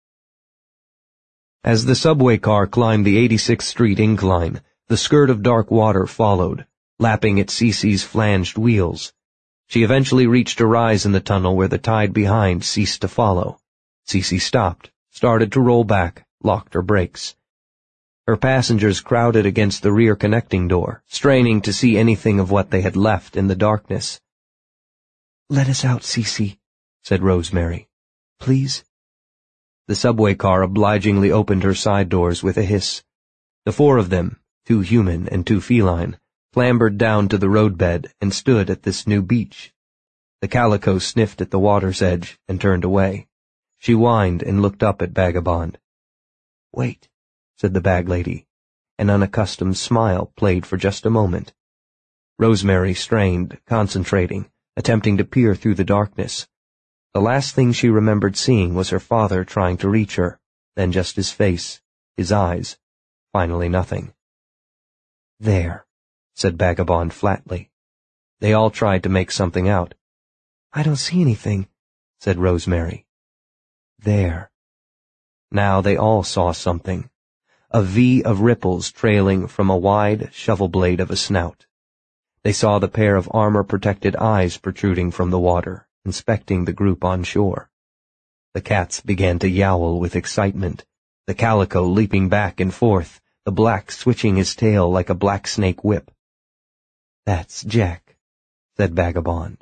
[SPEAKER 1] As the subway car climbed the eighty-sixth Street incline, the skirt of dark water followed, lapping at Cece's flanged wheels. She eventually reached a rise in the tunnel where the tide behind ceased to follow. Cece stopped, started to roll back, locked her brakes. Her passengers crowded against the rear connecting door, straining to see anything of what they had left in the darkness.
[SPEAKER 3] "Let us out, Cece," said Rosemary. "Please?"
[SPEAKER 1] The subway car obligingly opened her side doors with a hiss. The four of them, two human and two feline, clambered down to the roadbed and stood at this new beach. The calico sniffed at the water's edge and turned away. She whined and looked up at Vagabond.
[SPEAKER 3] "Wait,"
[SPEAKER 1] said the bag lady. An unaccustomed smile played for just a moment. Rosemary strained, concentrating, attempting to peer through the darkness. The last thing she remembered seeing was her father trying to reach her, then just his face, his eyes, finally nothing.
[SPEAKER 3] "There,"
[SPEAKER 1] said Vagabond flatly. They all tried to make something out.
[SPEAKER 3] "I don't see anything," said Rosemary.
[SPEAKER 1] There. Now they all saw something. A V of ripples trailing from a wide shovel blade of a snout. They saw the pair of armor-protected eyes protruding from the water, inspecting the group on shore. The cats began to yowl with excitement, the calico leaping back and forth, the black switching his tail like a black snake whip.
[SPEAKER 3] "That's Jack," said Vagabond.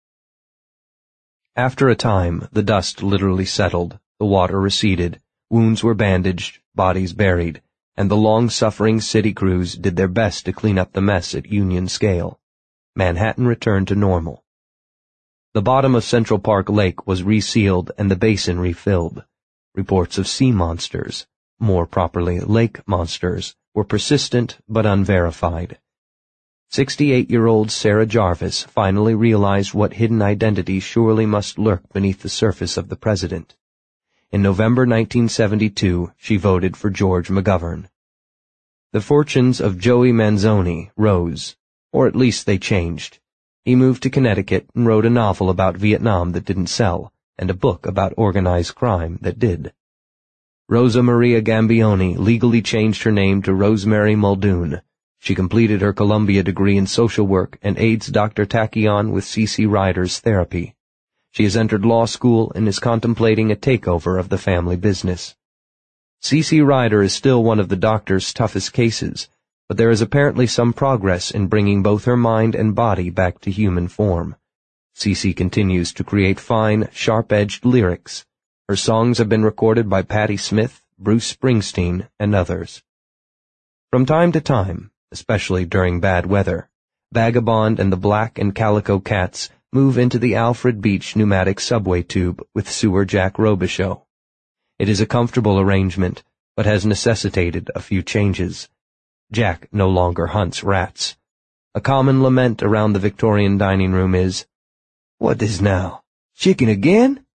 [SPEAKER 1] After a time, the dust literally settled, the water receded, wounds were bandaged, bodies buried, and the long-suffering city crews did their best to clean up the mess at Union scale. Manhattan returned to normal. The bottom of Central Park Lake was resealed and the basin refilled. Reports of sea monsters, more properly lake monsters, were persistent but unverified. Sixty-eight-year-old Sarah Jarvis finally realized what hidden identity surely must lurk beneath the surface of the president. In November nineteen seventy-two, she voted for George McGovern. The fortunes of Joey Manzoni rose, or at least they changed. He moved to Connecticut and wrote a novel about Vietnam that didn't sell, and a book about organized crime that did. Rosa Maria Gambioni legally changed her name to Rosemary Muldoon. She completed her Columbia degree in social work and aids Doctor Tachyon with Cece Ryder's therapy. She has entered law school and is contemplating a takeover of the family business. Cece Ryder is still one of the doctor's toughest cases, but there is apparently some progress in bringing both her mind and body back to human form. Cece continues to create fine, sharp-edged lyrics. Her songs have been recorded by Patti Smith, Bruce Springsteen, and others. From time to time, especially during bad weather, Vagabond and the black and calico cats move into the Alfred Beach pneumatic subway tube with sewer Jack Robichaux. It is a comfortable arrangement, but has necessitated a few changes. Jack no longer hunts rats. A common lament around the Victorian dining room is, "What is now? Chicken again?"